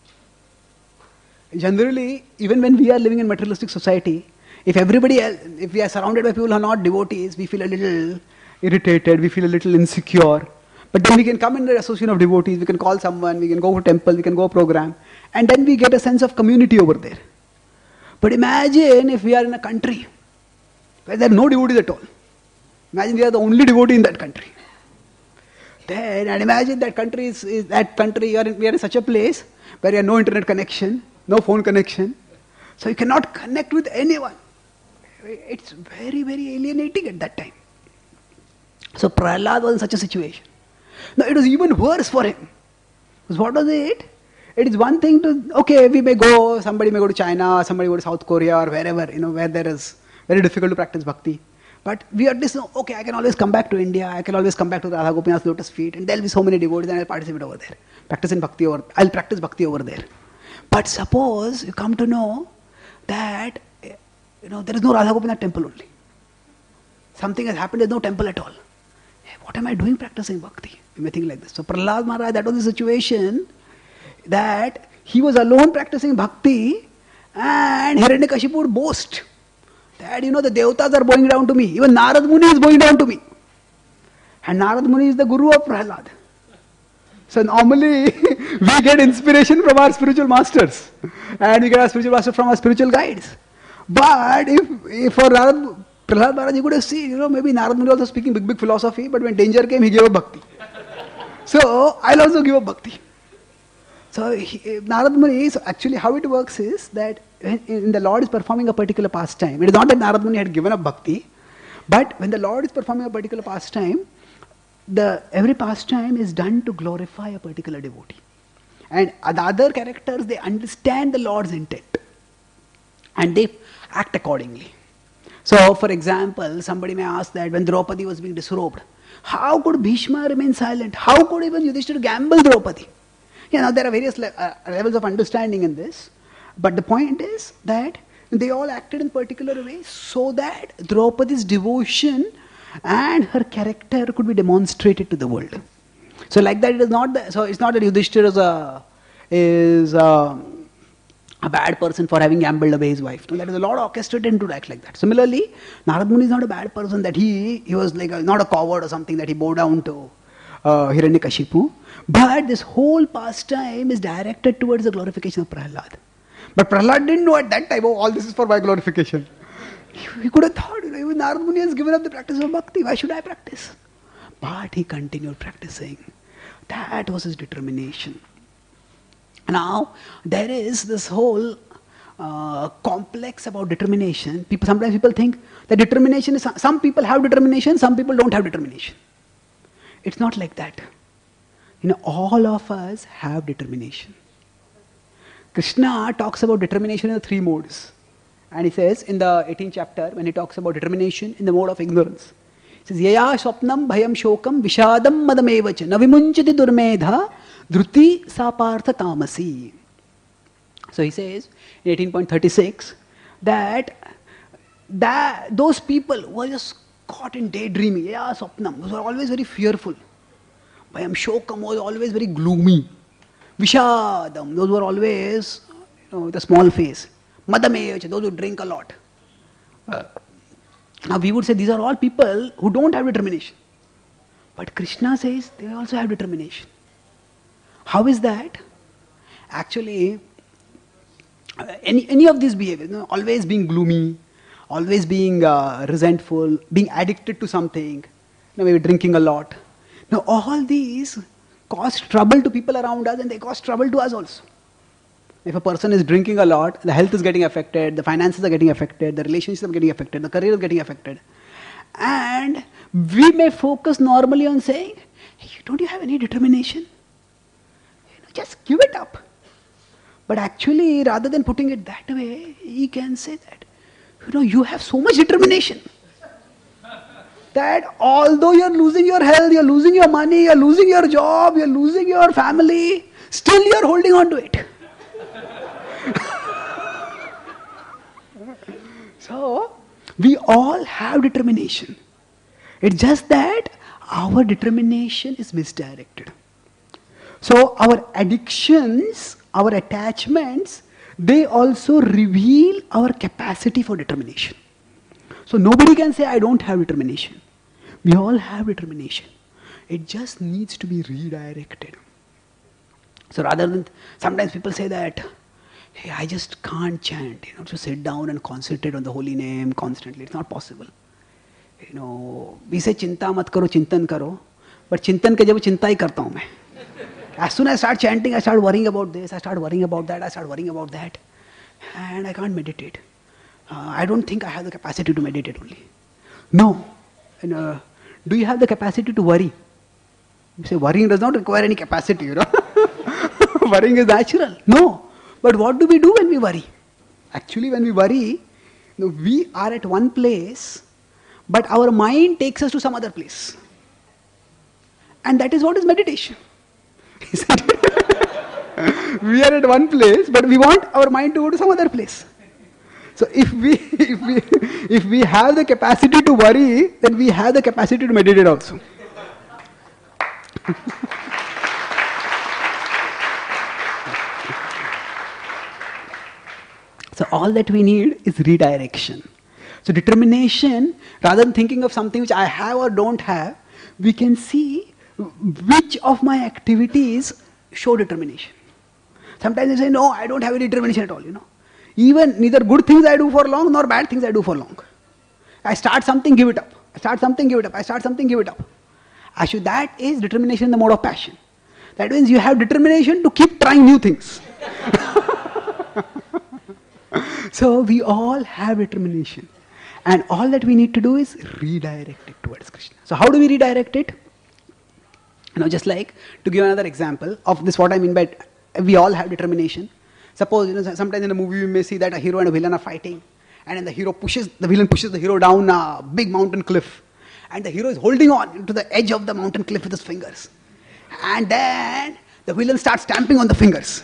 Generally, even when we are living in materialistic society, if everybody else, if we are surrounded by people who are not devotees, we feel a little irritated, we feel a little insecure. But then we can come in the association of devotees, we can call someone, we can go to a temple, we can go to a program, and then we get a sense of community over there. But imagine if we are in a country where there are no devotees at all. Imagine we are the only devotee in that country. Then, and imagine that country is, is that country, you are in, we are in such a place where you have no internet connection, no phone connection, so you cannot connect with anyone. It's very, very alienating at that time. So Prahlad was in such a situation. No, it was even worse for him. Because what was it? It is one thing to, okay, we may go, somebody may go to China, somebody go to South Korea or wherever, you know, where there is very difficult to practice bhakti. But we are this, okay, I can always come back to India, I can always come back to Radha Gopinath's lotus feet, and there will be so many devotees and I'll participate over there. Practice in bhakti over, I'll practice bhakti over there. But suppose you come to know that, you know, there is no Radha Gopinath temple only. Something has happened, there is no temple at all. Hey, what am I doing practicing bhakti? You may think like this. So Prahlad Maharaj, that was the situation that he was alone practicing bhakti and Hiranyakashipu would boast that, you know, the devatas are bowing down to me. Even Narad Muni is bowing down to me. And Narad Muni is the guru of Prahlad. So normally we get inspiration from our spiritual masters and we get our spiritual masters from our spiritual guides. But if, if for Narad, Prahlad Maharaj, you could have seen, you know, maybe Narad Muni also speaking big, big philosophy, but when danger came, he gave up bhakti. So I'll also give up bhakti. So he, Narad Muni, so actually how it works is that when the Lord is performing a particular pastime, it is not that Narad Muni had given up bhakti, but when the Lord is performing a particular pastime, the every pastime is done to glorify a particular devotee. And the other characters, they understand the Lord's intent and they act accordingly. So for example, somebody may ask that when Draupadi was being disrobed, how could Bhishma remain silent? How could even Yudhishthira gamble Draupadi? You know, there are various le- uh, levels of understanding in this. But the point is that they all acted in particular ways so that Draupadi's devotion and her character could be demonstrated to the world. So like that, it is not that, so it's not that Yudhishthira is a, is a, a bad person for having gambled away his wife. No, that is a lot orchestrated to act like that. Similarly, Narad Muni is not a bad person that he, he was like a, not a coward or something that he bowed down to uh, Hiranyakashipu. But this whole pastime is directed towards the glorification of Prahlad. But Prahlad didn't know at that time, oh, all this is for my glorification. He could have thought, you know, even Narad Muni has given up the practice of bhakti, why should I practice? But he continued practicing. That was his determination. Now, there is this whole uh, complex about determination. People, sometimes people think that determination is, some people have determination, some people don't have determination. It's not like that. You know, all of us have determination. Krishna talks about determination in the three modes. And he says in the eighteenth chapter, when he talks about determination in the mode of ignorance, he says, Yaya swapnam bhayam shokam vishadam madamevacha navimunchati durmedha dhruti sapartha tamasi. So he says in eighteen point thirty-six that, that those people who are just caught in daydreaming, Yaya swapnam, those are always very fearful. Bhayam shokam was always very gloomy. Vishadam, those were always, you know, with a small face. Madamevacha, those who drink a lot. Uh, now we would say these are all people who don't have determination. But Krishna says they also have determination. How is that? Actually, uh, any, any of these behaviors, you know, always being gloomy, always being uh, resentful, being addicted to something, you know, maybe drinking a lot. Now all these cause trouble to people around us and they cause trouble to us also. If a person is drinking a lot, the health is getting affected, the finances are getting affected, the relationships are getting affected, the career is getting affected. And we may focus normally on saying, hey, don't you have any determination? You know, just give it up. But actually, rather than putting it that way, he can say that, you know, you have so much determination that although you're losing your health, you're losing your money, you're losing your job, you're losing your family, still you're holding on to it. So, we all have determination. It's just that our determination is misdirected. So, our addictions, our attachments, they also reveal our capacity for determination. So, nobody can say, I don't have determination. We all have determination. It just needs to be redirected. So, rather than, sometimes people say that, hey, I just can't chant, you know, to sit down and concentrate on the holy name constantly. It's not possible. You know, we say, chinta mat karo, chintan karo. But chintan ke jab chinta hi karta hu main. As soon as I start chanting, I start worrying about this, I start worrying about that, I start worrying about that. And I can't meditate. Uh, I don't think I have the capacity to meditate only. No. You know, do you have the capacity to worry? You say worrying does not require any capacity, you know. Worrying is natural. No. But what do we do when we worry? Actually, when we worry, we are at one place, but our mind takes us to some other place. And that is what is meditation. We are at one place, but we want our mind to go to some other place. So if we, if we, if we have the capacity to worry, then we have the capacity to meditate also. So all that we need is redirection. So determination, rather than thinking of something which I have or don't have, we can see which of my activities show determination. Sometimes I say, no, I don't have any determination at all, you know. Even neither good things I do for long, nor bad things I do for long. I start something, give it up. I start something, give it up. I start something, give it up. Actually, that is determination in the mode of passion. That means you have determination to keep trying new things. So we all have determination. And all that we need to do is redirect it towards Krishna. So how do we redirect it? You know, just like, to give another example of this, what I mean by, we all have determination. Suppose, you know, sometimes in a movie we may see that a hero and a villain are fighting, and then the hero pushes, the villain pushes the hero down a big mountain cliff, and the hero is holding on to the edge of the mountain cliff with his fingers. And then the villain starts stamping on the fingers.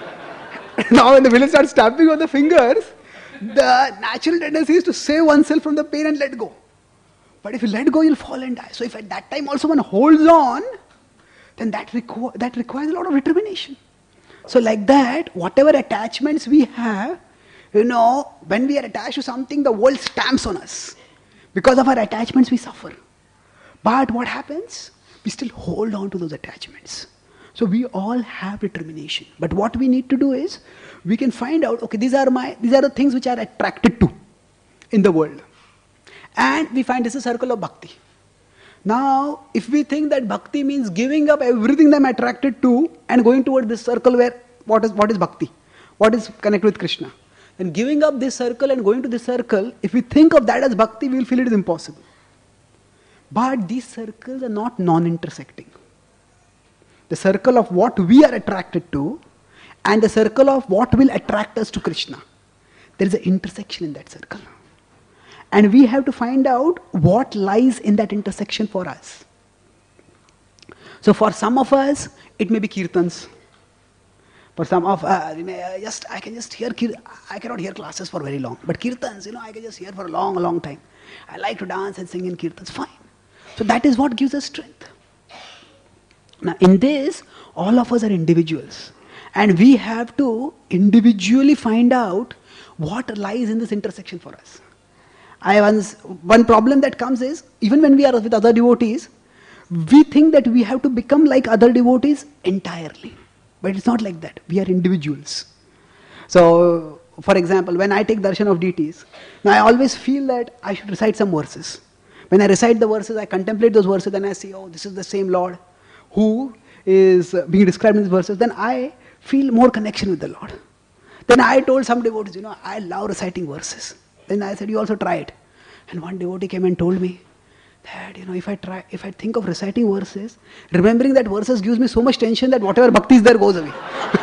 Now when the villain starts stamping on the fingers, the natural tendency is to save oneself from the pain and let go. But if you let go, you'll fall and die. So if at that time also one holds on, then that, requ- that requires a lot of determination. So like that, whatever attachments we have, you know, when we are attached to something, the world stamps on us. Because of our attachments, we suffer. But what happens? We still hold on to those attachments. So we all have determination. But what we need to do is, we can find out, okay, these are my, these are the things which are attracted to in the world. And we find this is a circle of bhakti. Now, if we think that bhakti means giving up everything that I'm attracted to and going toward this circle where, what is, what is bhakti? What is connected with Krishna? Then giving up this circle and going to this circle, if we think of that as bhakti, we will feel it is impossible. But these circles are not non-intersecting. The circle of what we are attracted to and the circle of what will attract us to Krishna. There is an intersection in that circle. And we have to find out what lies in that intersection for us. So for some of us, it may be kirtans. For some of us, uh, just I can just hear, I cannot hear classes for very long. But kirtans, you know, I can just hear for a long, a long time. I like to dance and sing in kirtans, fine. So that is what gives us strength. Now in this, all of us are individuals. And we have to individually find out what lies in this intersection for us. I once, one problem that comes is, even when we are with other devotees, we think that we have to become like other devotees entirely. But it's not like that. We are individuals. So, for example, when I take darshan of deities, now I always feel that I should recite some verses. When I recite the verses, I contemplate those verses, and I see, oh, this is the same Lord who is being described in these verses. Then I feel more connection with the Lord. Then I told some devotees, you know, I love reciting verses. Then I said, you also try it. And one devotee came and told me that, you know, if I try, if I think of reciting verses, remembering that verses gives me so much tension that whatever bhakti is there goes away.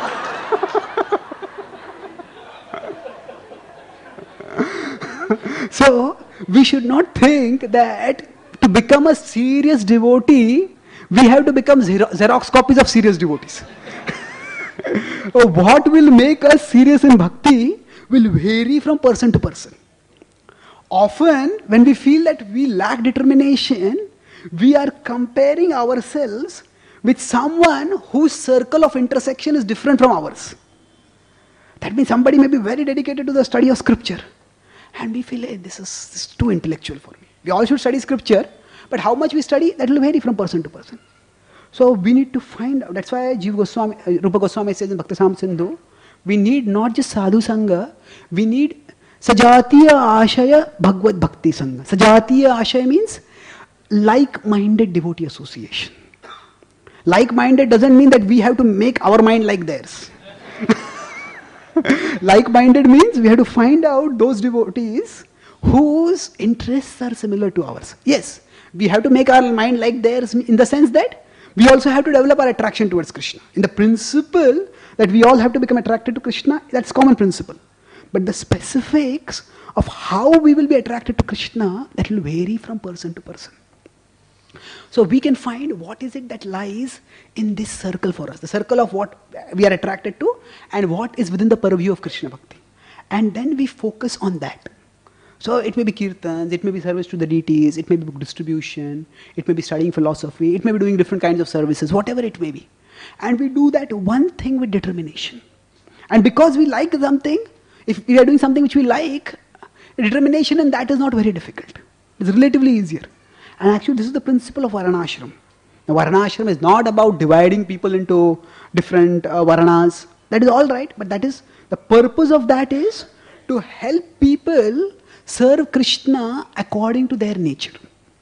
So, we should not think that to become a serious devotee, we have to become Xerox copies of serious devotees. What will make us serious in bhakti will vary from person to person. Often, when we feel that we lack determination, we are comparing ourselves with someone whose circle of intersection is different from ours. That means somebody may be very dedicated to the study of scripture. And we feel, hey, this is, this is too intellectual for me. We all should study scripture, but how much we study, that will vary from person to person. So we need to find out. That's why Jiva Goswami, uh, Rupa Goswami says in Bhakti-Samamrita Sindhu, we need not just sadhu sangha, we need Sajatiya Ashaya Bhagavad Bhakti Sangha. Sajatiya Ashaya means like-minded devotee association. Like-minded doesn't mean that we have to make our mind like theirs. Like-minded means we have to find out those devotees whose interests are similar to ours. Yes, we have to make our mind like theirs in the sense that we also have to develop our attraction towards Krishna. In the principle that we all have to become attracted to Krishna, that's common principle. But the specifics of how we will be attracted to Krishna, that will vary from person to person. So we can find what is it that lies in this circle for us, the circle of what we are attracted to and what is within the purview of Krishna Bhakti. And then we focus on that. So it may be kirtans, it may be service to the deities, it may be book distribution, it may be studying philosophy, it may be doing different kinds of services, whatever it may be. And we do that one thing with determination. And because we like something, if we are doing something which we like, determination in that is not very difficult. It's relatively easier. And actually this is the principle of Varanashram. Now Varanashram is not about dividing people into different uh, Varanas. That is all right, but that is, the purpose of that is to help people serve Krishna according to their nature.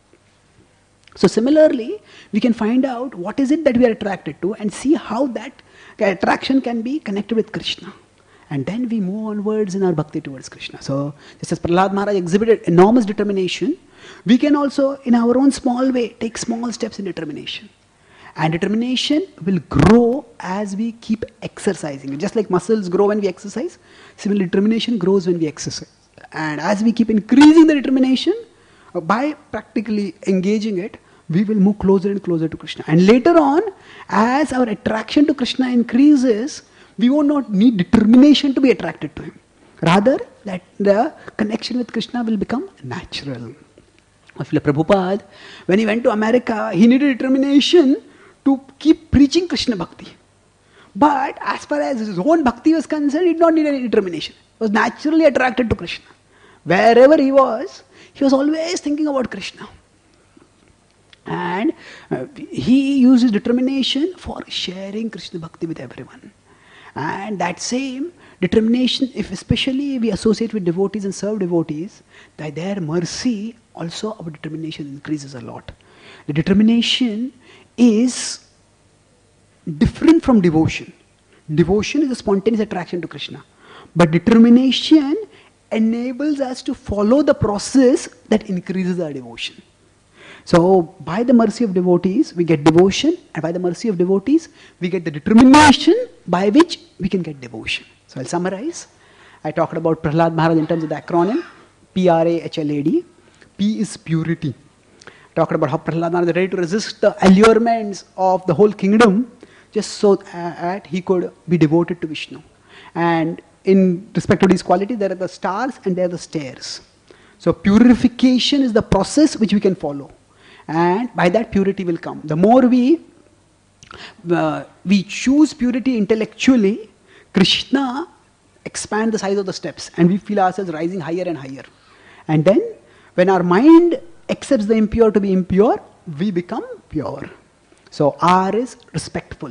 So similarly, we can find out what is it that we are attracted to and see how that attraction can be connected with Krishna. And then we move onwards in our bhakti towards Krishna. So just as Prahlad Maharaj exhibited enormous determination, we can also in our own small way take small steps in determination. And determination will grow as we keep exercising. Just like muscles grow when we exercise, similarly determination grows when we exercise. And as we keep increasing the determination, uh, by practically engaging it, we will move closer and closer to Krishna. And later on, as our attraction to Krishna increases, we will not need determination to be attracted to him. Rather, that the connection with Krishna will become natural. Srila Prabhupada, when he went to America, he needed determination to keep preaching Krishna Bhakti. But as far as his own bhakti was concerned, he did not need any determination. He was naturally attracted to Krishna. Wherever he was, he was always thinking about Krishna. And uh, he used his determination for sharing Krishna Bhakti with everyone. And that same determination, if especially we associate with devotees and serve devotees, by their mercy, also our determination increases a lot. The determination is different from devotion. Devotion is a spontaneous attraction to Krishna. But determination enables us to follow the process that increases our devotion. So, by the mercy of devotees, we get devotion, and by the mercy of devotees, we get the determination by which we can get devotion. So, I'll summarize. I talked about Prahlad Maharaj in terms of the acronym, P R A H L A D. P is purity. Talked about how Prahlad Maharaj is ready to resist the allurements of the whole kingdom, just so that he could be devoted to Vishnu. And in respect to these qualities, there are the stars and there are the stairs. So, purification is the process which we can follow. And by that purity will come. The more we uh, we choose purity intellectually, Krishna expands the size of the steps and we feel ourselves rising higher and higher. And then when our mind accepts the impure to be impure, we become pure. So R is respectful.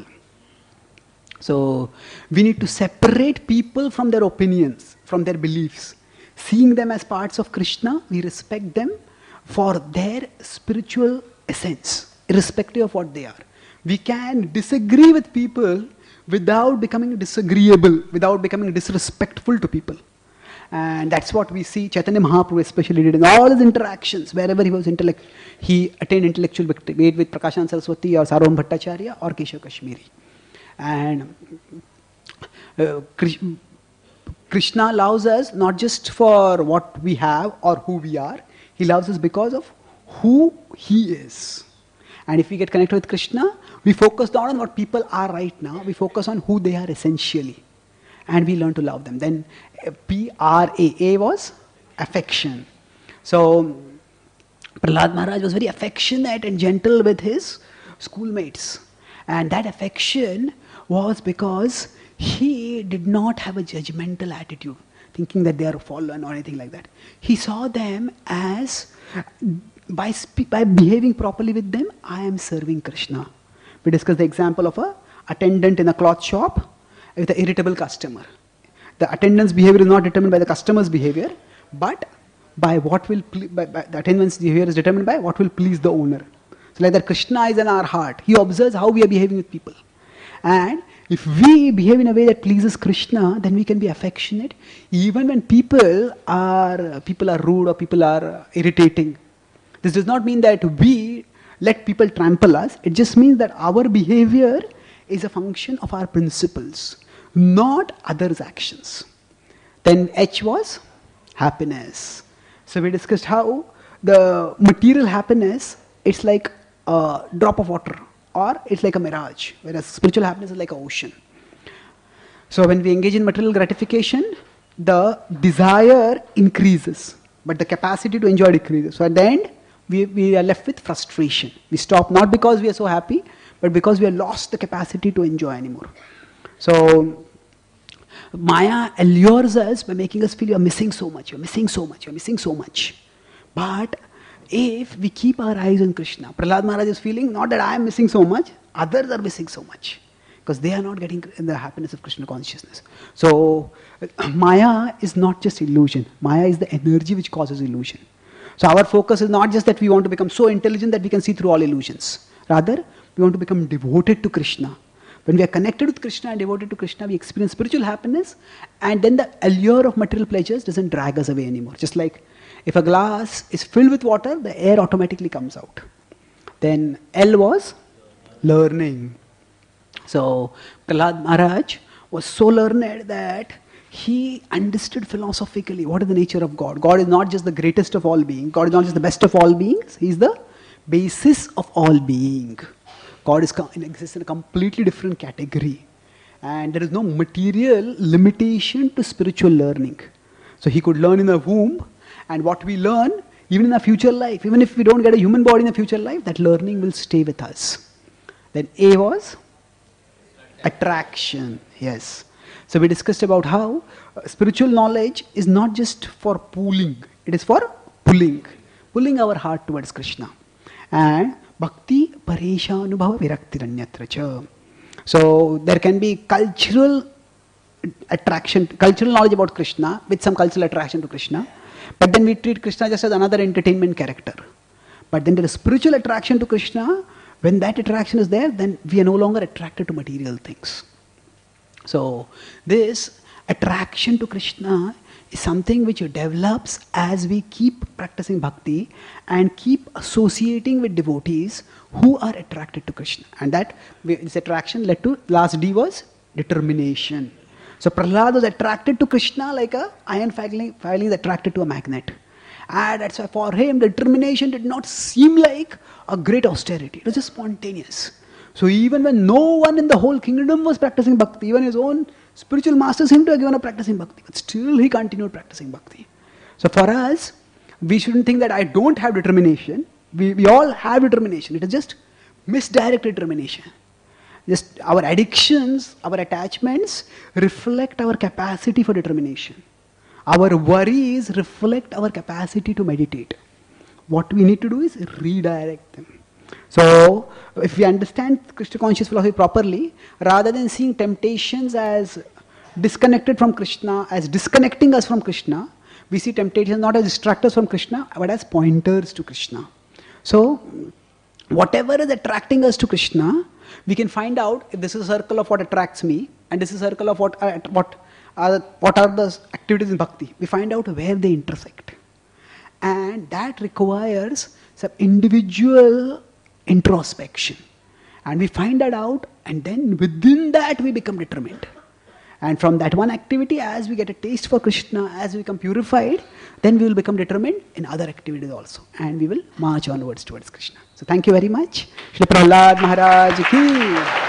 So we need to separate people from their opinions, from their beliefs. Seeing them as parts of Krishna, we respect them for their spiritual essence, irrespective of what they are. We can disagree with people without becoming disagreeable, without becoming disrespectful to people. And that's what we see Chaitanya Mahaprabhu especially did in all his interactions. Wherever he was intellect, he attained intellectual victory with Prakashananda Saraswati or Sarvam Bhattacharya or Keshav Kashmiri. And uh, Krishna loves us not just for what we have or who we are. He loves us because of who he is. And if we get connected with Krishna, we focus not on what people are right now, we focus on who they are essentially. And we learn to love them. Then P R A. A was affection. So Prahlad Maharaj was very affectionate and gentle with his schoolmates. And that affection was because he did not have a judgmental attitude, thinking that they are fallen or anything like that. He saw them as, by, spe- by behaving properly with them, I am serving Krishna. We discussed the example of a attendant in a cloth shop with an irritable customer. The attendant's behavior is not determined by the customer's behavior, but by what will ple- by, by the attendant's behavior is determined by what will please the owner. So like that Krishna is in our heart. He observes how we are behaving with people. And if we behave in a way that pleases Krishna, then we can be affectionate, even when people are people are rude or people are irritating. This does not mean that we let people trample us. It just means that our behavior is a function of our principles, not others' actions. Then H was happiness. So we discussed how the material happiness, it's like a drop of water, or it's like a mirage, whereas spiritual happiness is like an ocean. So when we engage in material gratification, the desire increases, but the capacity to enjoy decreases. So at the end, we, we are left with frustration. We stop not because we are so happy, but because we have lost the capacity to enjoy anymore. So Maya allures us by making us feel you're missing so much, you're missing so much, you're missing so much. But if we keep our eyes on Krishna, Prahlad Maharaj is feeling not that I am missing so much, others are missing so much, because they are not getting the happiness of Krishna consciousness. So Maya is not just illusion. Maya is the energy which causes illusion. So our focus is not just that we want to become so intelligent that we can see through all illusions. Rather, we want to become devoted to Krishna. When we are connected with Krishna and devoted to Krishna, we experience spiritual happiness, and then the allure of material pleasures doesn't drag us away anymore. Just like if a glass is filled with water, the air automatically comes out. Then L was learning. So Prahlad Maharaj was so learned that he understood philosophically what is the nature of God. God is not just the greatest of all beings. God is not just the best of all beings. He is the basis of all being. God is exists in a completely different category. And there is no material limitation to spiritual learning. So he could learn in the womb, and what we learn, even in our future life, even if we don't get a human body in the future life, that learning will stay with us. Then A was attraction. Yes. So we discussed about how uh, spiritual knowledge is not just for pooling, it is for pulling, pulling our heart towards Krishna. And bhakti paresha anubhava viraktiranyatra cha. So there can be cultural attraction, cultural knowledge about Krishna with some cultural attraction to Krishna, but then we treat Krishna just as another entertainment character. But then there is spiritual attraction to Krishna. When that attraction is there, then we are no longer attracted to material things. So this attraction to Krishna is something which develops as we keep practicing bhakti and keep associating with devotees who are attracted to Krishna. And that this attraction led to, last D was determination. So Prahlad was attracted to Krishna like a iron filing, filing is attracted to a magnet. And that's why for him determination did not seem like a great austerity. It was just spontaneous. So even when no one in the whole kingdom was practicing bhakti, even his own spiritual masters seemed to have given up practicing bhakti, but still he continued practicing bhakti. So for us, we shouldn't think that I don't have determination. We, we all have determination. It is just misdirected determination. Just our addictions, our attachments reflect our capacity for determination. Our worries reflect our capacity to meditate. What we need to do is redirect them. So, if we understand Krishna conscious philosophy properly, rather than seeing temptations as disconnected from Krishna, as disconnecting us from Krishna, we see temptations not as distractors from Krishna, but as pointers to Krishna. So, whatever is attracting us to Krishna, we can find out if this is a circle of what attracts me, and this is a circle of what uh, what are what are the activities in bhakti. We find out where they intersect, and that requires some individual introspection, and we find that out, and then within that we become determined. And from that one activity, as we get a taste for Krishna, as we become purified, then we will become determined in other activities also, and we will march onwards towards Krishna. So thank you very much. Shri Prahlad Maharaj ki.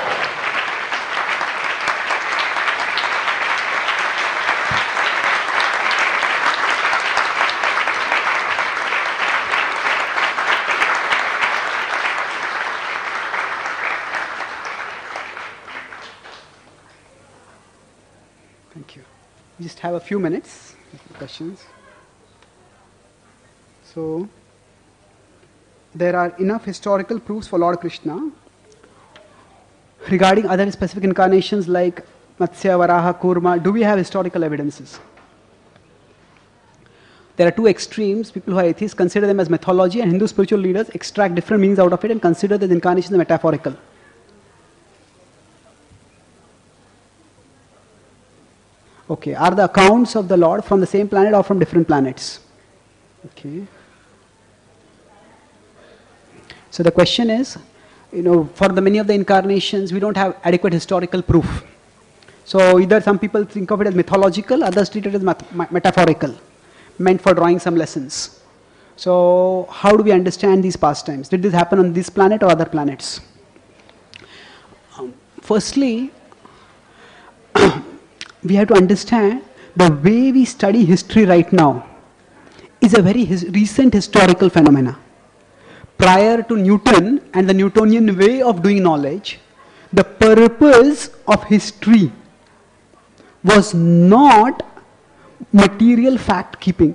Thank you. We just have a few minutes for questions. So, there are enough historical proofs for Lord Krishna regarding other specific incarnations like Matsya, Varaha, Kurma. Do we have historical evidences? There are two extremes. People who are atheists consider them as mythology, and Hindu spiritual leaders extract different meanings out of it and consider the incarnations metaphorical. Okay, are the accounts of the Lord from the same planet or from different planets? Okay. So the question is, you know, for the many of the incarnations, we don't have adequate historical proof. So either some people think of it as mythological, others treat it as mat- metaphorical, meant for drawing some lessons. So how do we understand these pastimes? Did this happen on this planet or other planets? Um, firstly, we have to understand the way we study history right now is a very his- recent historical phenomena. Prior to Newton and the Newtonian way of doing knowledge, the purpose of history was not material fact keeping.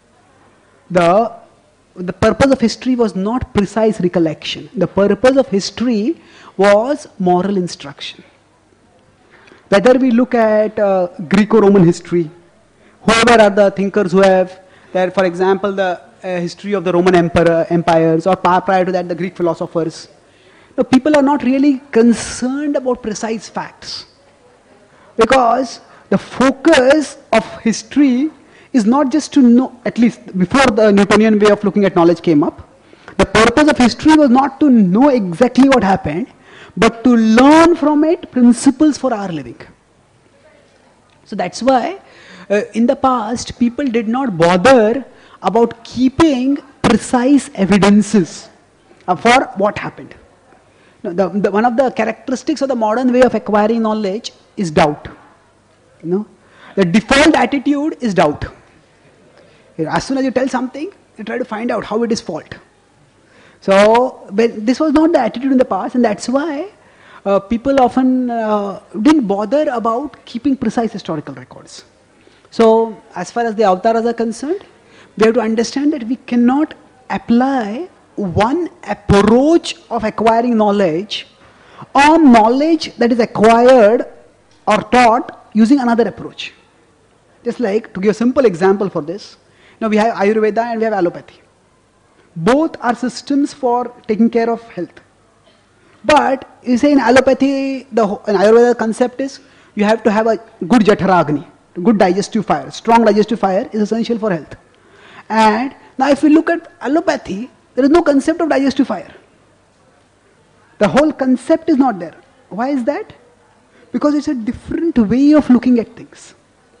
The, the purpose of history was not precise recollection. The purpose of history was moral instruction. Whether we look at uh, Greco-Roman history, whoever are the thinkers who have, there, for example, the uh, history of the Roman emperor, empires, or prior to that, the Greek philosophers. Now, people are not really concerned about precise facts, because the focus of history is not just to know, at least before the Newtonian way of looking at knowledge came up, the purpose of history was not to know exactly what happened, but to learn from it principles for our living. So that's why uh, in the past people did not bother about keeping precise evidences uh, for what happened. Now, the, the, one of the characteristics of the modern way of acquiring knowledge is doubt. You know, the default attitude is doubt. As soon as you tell something, you try to find out how it is fault. So, but this was not the attitude in the past, and that's why uh, people often uh, didn't bother about keeping precise historical records. So, as far as the avatars are concerned, we have to understand that we cannot apply one approach of acquiring knowledge on knowledge that is acquired or taught using another approach. Just like, to give a simple example for this, now we have Ayurveda and we have allopathy. Both are systems for taking care of health. But you say in allopathy, the in Ayurveda concept is you have to have a good Jatharagni, good digestive fire. Strong digestive fire is essential for health. And now if we look at allopathy, there is no concept of digestive fire. The whole concept is not there. Why is that? Because it's a different way of looking at things.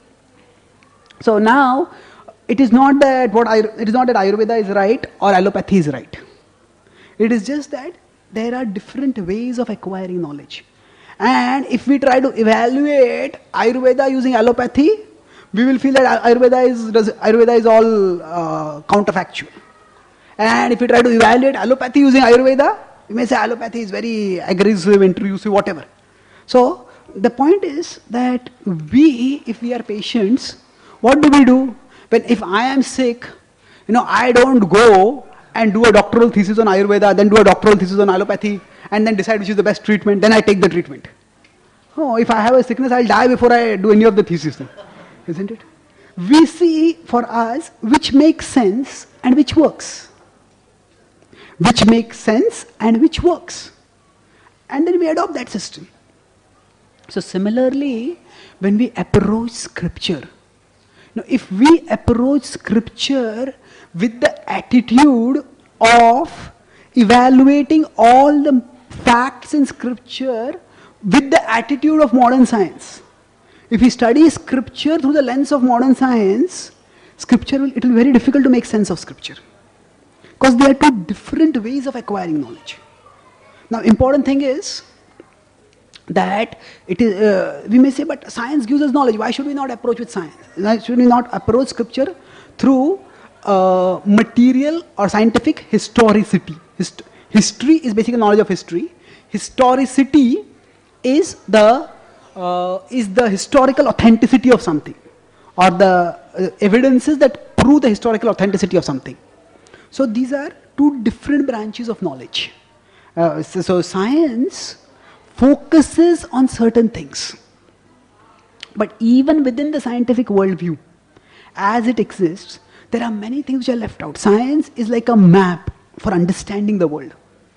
So now, it is not that what I, it is not that Ayurveda is right or allopathy is right. It is just that there are different ways of acquiring knowledge. And if we try to evaluate Ayurveda using allopathy, we will feel that Ayurveda is, does, Ayurveda is all uh, counterfactual. And if we try to evaluate allopathy using Ayurveda, we may say allopathy is very aggressive, intrusive, whatever. So the point is that we, if we are patients, what do we do? When if I am sick, you know, I don't go and do a doctoral thesis on Ayurveda, then do a doctoral thesis on allopathy, and then decide which is the best treatment, then I take the treatment. Oh, if I have a sickness, I'll die before I do any of the thesis then. Isn't it? We see for us which makes sense and which works. Which makes sense and which works. And then we adopt that system. So similarly, when we approach scripture, now if we approach scripture with the attitude of evaluating all the facts in scripture with the attitude of modern science, if we study scripture through the lens of modern science, scripture will, it will be very difficult to make sense of scripture. Because there are two different ways of acquiring knowledge. Now, important thing is that it is, uh, we may say, but science gives us knowledge. Why should we not approach with science? Why should we not approach scripture through uh, material or scientific historicity? Hist- history is basically knowledge of history. Historicity is the uh, is the historical authenticity of something, or the uh, evidences that prove the historical authenticity of something. So these are two different branches of knowledge. Uh, so, so science focuses on certain things. But even within the scientific worldview, as it exists, there are many things which are left out. Science is like a map for understanding the world.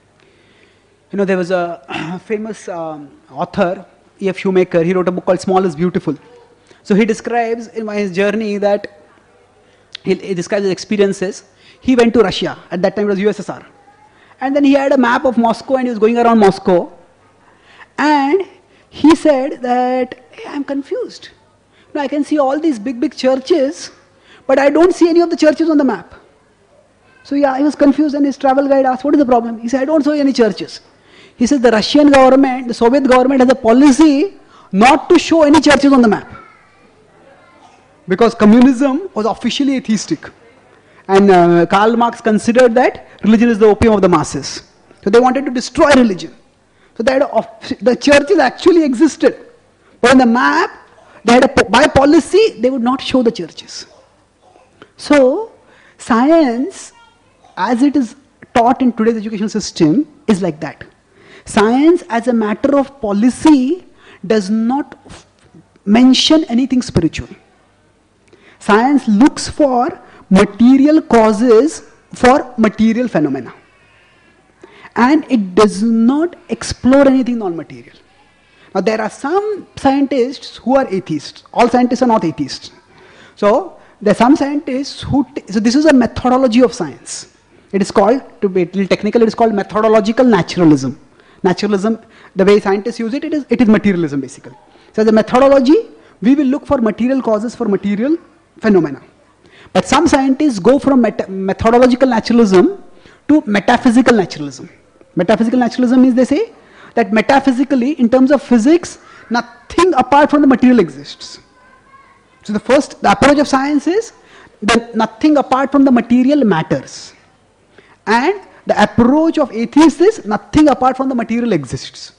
You know, there was a famous um, author, E F Shoemaker, he wrote a book called Small is Beautiful. So he describes in his journey that, he, he describes his experiences. He went to Russia, at that time it was U S S R. And then he had a map of Moscow and he was going around Moscow. And he said that, hey, I'm confused. Now I can see all these big, big churches, but I don't see any of the churches on the map. So yeah, he was confused and his travel guide asked, what is the problem? He said, I don't see any churches. He says the Russian government, the Soviet government has a policy not to show any churches on the map. Because communism was officially atheistic. And uh, Karl Marx considered that religion is the opium of the masses. So they wanted to destroy religion. So that the churches actually existed. But on the map, they had a, by policy, they would not show the churches. So, science, as it is taught in today's education system, is like that. Science, as a matter of policy, does not f- mention anything spiritual. Science looks for material causes for material phenomena. And it does not explore anything non-material. Now there are some scientists who are atheists. All scientists are not atheists. So there are some scientists who, t- so this is a methodology of science. It is called, to be a little technical, it is called methodological naturalism. Naturalism, the way scientists use it, it is, it is materialism basically. So as a methodology, we will look for material causes for material phenomena. But some scientists go from meta- methodological naturalism to metaphysical naturalism. Metaphysical naturalism means they say that metaphysically, in terms of physics, nothing apart from the material exists. So the first, the approach of science is that nothing apart from the material matters. And the approach of atheists is nothing apart from the material exists.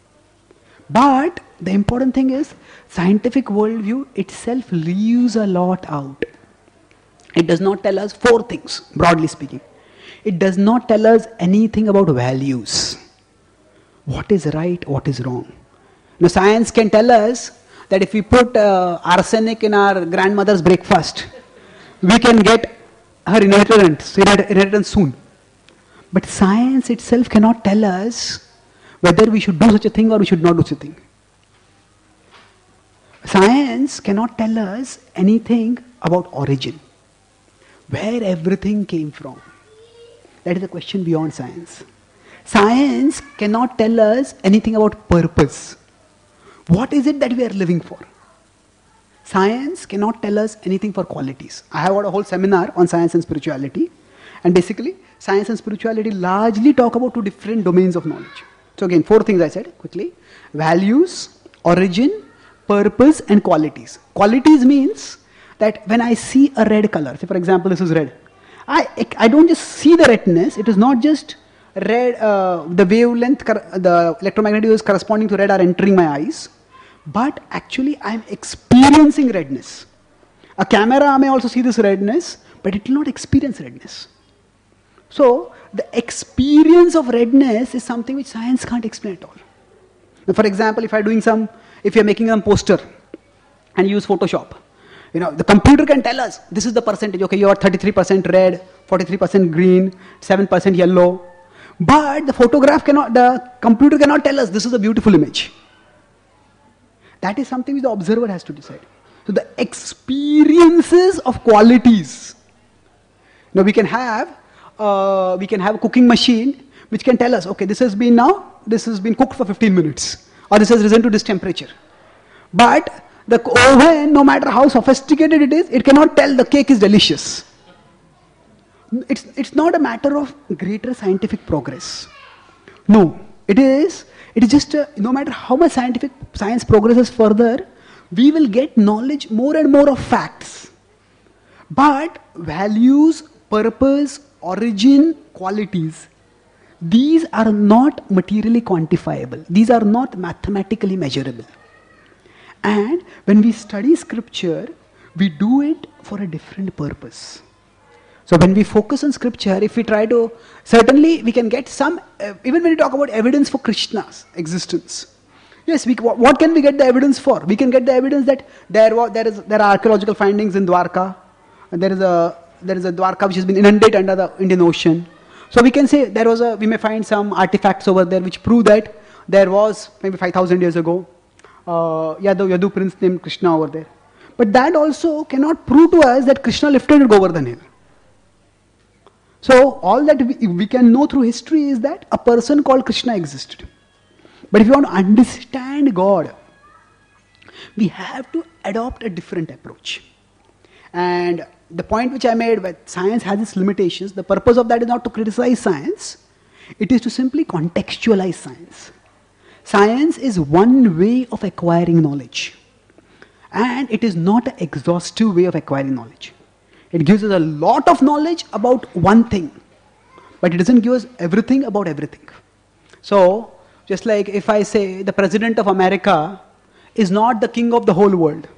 But the important thing is, scientific worldview itself leaves a lot out. It does not tell us four things, broadly speaking. It does not tell us anything about values. What is right, what is wrong. Now science can tell us that if we put uh, arsenic in our grandmother's breakfast, we can get her inheritance, inheritance soon. But science itself cannot tell us whether we should do such a thing or we should not do such a thing. Science cannot tell us anything about origin, where everything came from. That is a question beyond science. Science cannot tell us anything about purpose. What is it that we are living for? Science cannot tell us anything for qualities. I have got a whole seminar on science and spirituality. And basically, science and spirituality largely talk about two different domains of knowledge. So again, four things I said quickly. Values, origin, purpose and qualities. Qualities means that when I see a red color, say for example this is red, I, I don't just see the redness, it is not just red, uh, the wavelength, the electromagnetic waves corresponding to red are entering my eyes, but actually I am experiencing redness. A camera may also see this redness, but it will not experience redness. So the experience of redness is something which science can't explain at all. Now, for example, if I doing some, if you are making a poster and use Photoshop, you know, the computer can tell us this is the percentage. Okay, you are thirty-three percent red, forty-three percent green, seven percent yellow. But the photograph cannot, the computer cannot tell us this is a beautiful image. That is something which the observer has to decide. So the experiences of qualities. Now we can have, uh, we can have a cooking machine which can tell us, okay, this has been now, this has been cooked for fifteen minutes, or this has risen to this temperature. But the oven, no matter how sophisticated it is, it cannot tell the cake is delicious. It's, it's not a matter of greater scientific progress. No, it is, it is just, a, no matter how much scientific science progresses further, we will get knowledge more and more of facts. But values, purpose, origin, qualities, these are not materially quantifiable. These are not mathematically measurable. And when we study scripture, we do it for a different purpose. So when we focus on scripture, if we try to, certainly we can get some, uh, even when we talk about evidence for Krishna's existence. Yes, we, what can we get the evidence for? We can get the evidence that there, was, there, is, there are archaeological findings in Dwarka. And there is a there is a Dwarka which has been inundated under the Indian Ocean. So we can say there was a, we may find some artifacts over there which prove that there was maybe five thousand years ago, uh, Yadu, Yadu prince named Krishna over there. But that also cannot prove to us that Krishna lifted it over the Nile. So all that we, we can know through history is that a person called Krishna existed. But if you want to understand God, we have to adopt a different approach. And the point which I made, that science has its limitations, the purpose of that is not to criticize science, it is to simply contextualize science. Science is one way of acquiring knowledge. And it is not an exhaustive way of acquiring knowledge. It gives us a lot of knowledge about one thing, but it doesn't give us everything about everything. So, just like if I say the President of America is not the king of the whole world,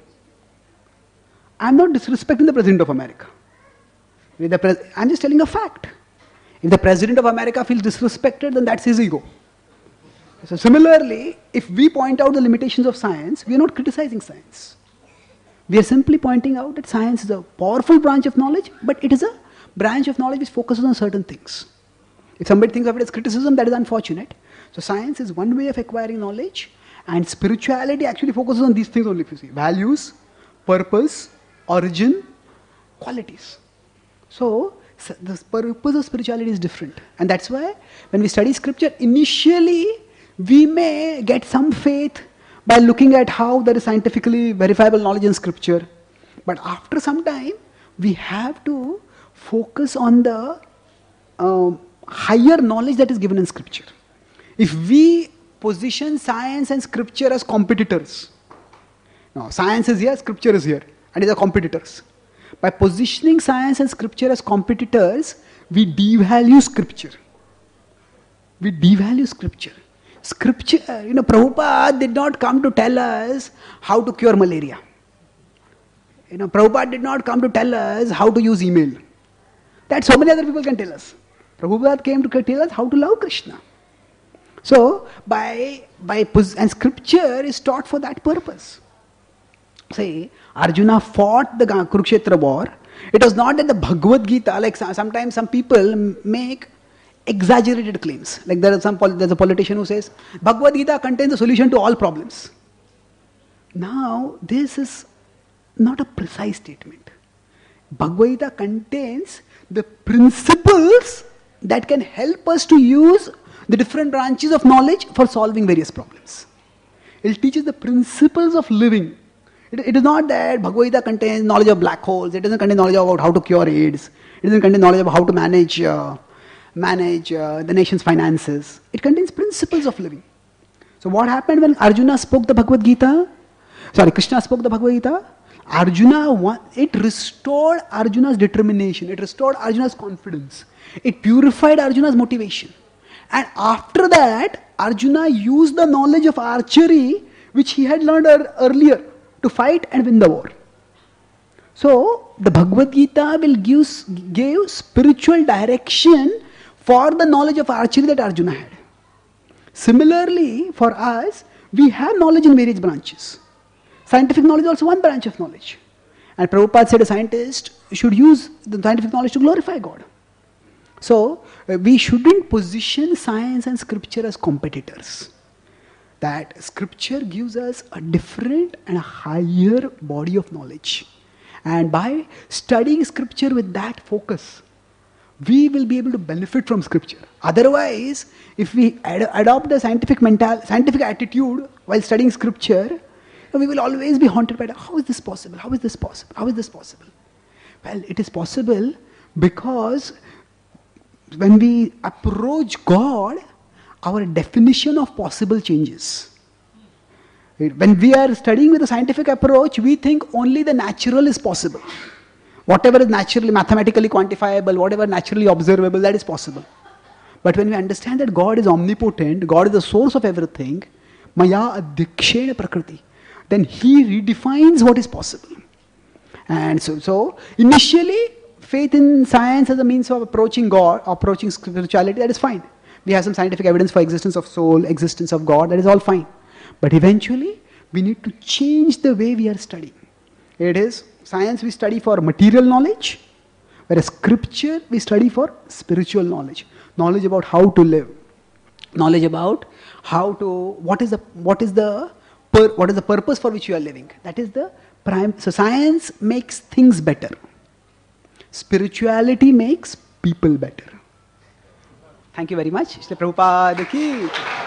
I'm not disrespecting the President of America. The pres- I'm just telling a fact. If the President of America feels disrespected, then that's his ego. So similarly, if we point out the limitations of science, we are not criticizing science. We are simply pointing out that science is a powerful branch of knowledge, but it is a branch of knowledge which focuses on certain things. If somebody thinks of it as criticism, that is unfortunate. So science is one way of acquiring knowledge, and spirituality actually focuses on these things only, if you see. Values, purpose, origin, qualities. So the purpose of spirituality is different. And that's why when we study scripture, initially we may get some faith by looking at how there is scientifically verifiable knowledge in scripture. But after some time, we have to focus on the um, higher knowledge that is given in scripture. If we position science and scripture as competitors, no, science is here, scripture is here, and they are competitors. By positioning science and scripture as competitors, we devalue scripture. We devalue scripture. Scripture, you know, Prabhupada did not come to tell us how to cure malaria. You know, Prabhupada did not come to tell us how to use email. That so many other people can tell us. Prabhupada came to tell us how to love Krishna. So, by, by, and scripture is taught for that purpose. Say, Arjuna fought the Kurukshetra war. It was not that the Bhagavad Gita, like sometimes some people make exaggerated claims. Like there is some there's a politician who says, Bhagavad Gita contains the solution to all problems. Now, this is not a precise statement. Bhagavad Gita contains the principles that can help us to use the different branches of knowledge for solving various problems. It teaches the principles of living. It, it is not that Bhagavad Gita contains knowledge of black holes. It doesn't contain knowledge about how to cure AIDS. It doesn't contain knowledge about how to manage uh, manage uh, the nation's finances. It contains principles of living. So what happened when Arjuna spoke the Bhagavad Gita? Sorry, Krishna spoke the Bhagavad Gita. Arjuna, it restored Arjuna's determination. It restored Arjuna's confidence. It purified Arjuna's motivation. And after that, Arjuna used the knowledge of archery, which he had learned er- earlier, to fight and win the war. So, the Bhagavad Gita will give, give spiritual direction for the knowledge of archery that Arjuna had. Similarly, for us, we have knowledge in various branches. Scientific knowledge is also one branch of knowledge. And Prabhupada said a scientist should use the scientific knowledge to glorify God. So, uh, we shouldn't position science and scripture as competitors. That scripture gives us a different and a higher body of knowledge. And by studying scripture with that focus, we will be able to benefit from scripture. Otherwise, if we ad- adopt the scientific mental, scientific attitude while studying scripture, we will always be haunted by, how is this possible? How is this possible? How is this possible? Well, it is possible because when we approach God, our definition of possible changes. When we are studying with a scientific approach, we think only the natural is possible. Whatever is naturally, mathematically quantifiable, whatever naturally observable, that is possible. But when we understand that God is omnipotent, God is the source of everything, Maya adhikshena prakriti, then He redefines what is possible. And so, so initially, faith in science as a means of approaching God, approaching spirituality, that is fine. We have some scientific evidence for existence of soul, existence of God, that is all fine. But eventually, we need to change the way we are studying. It is science we study for material knowledge, whereas scripture we study for spiritual knowledge. Knowledge about how to live. Knowledge about how to, what is the, what is the, per, what is the purpose for which you are living. That is the prime. So science makes things better. Spirituality makes people better. Thank you very much. Shri Prabhupada ki.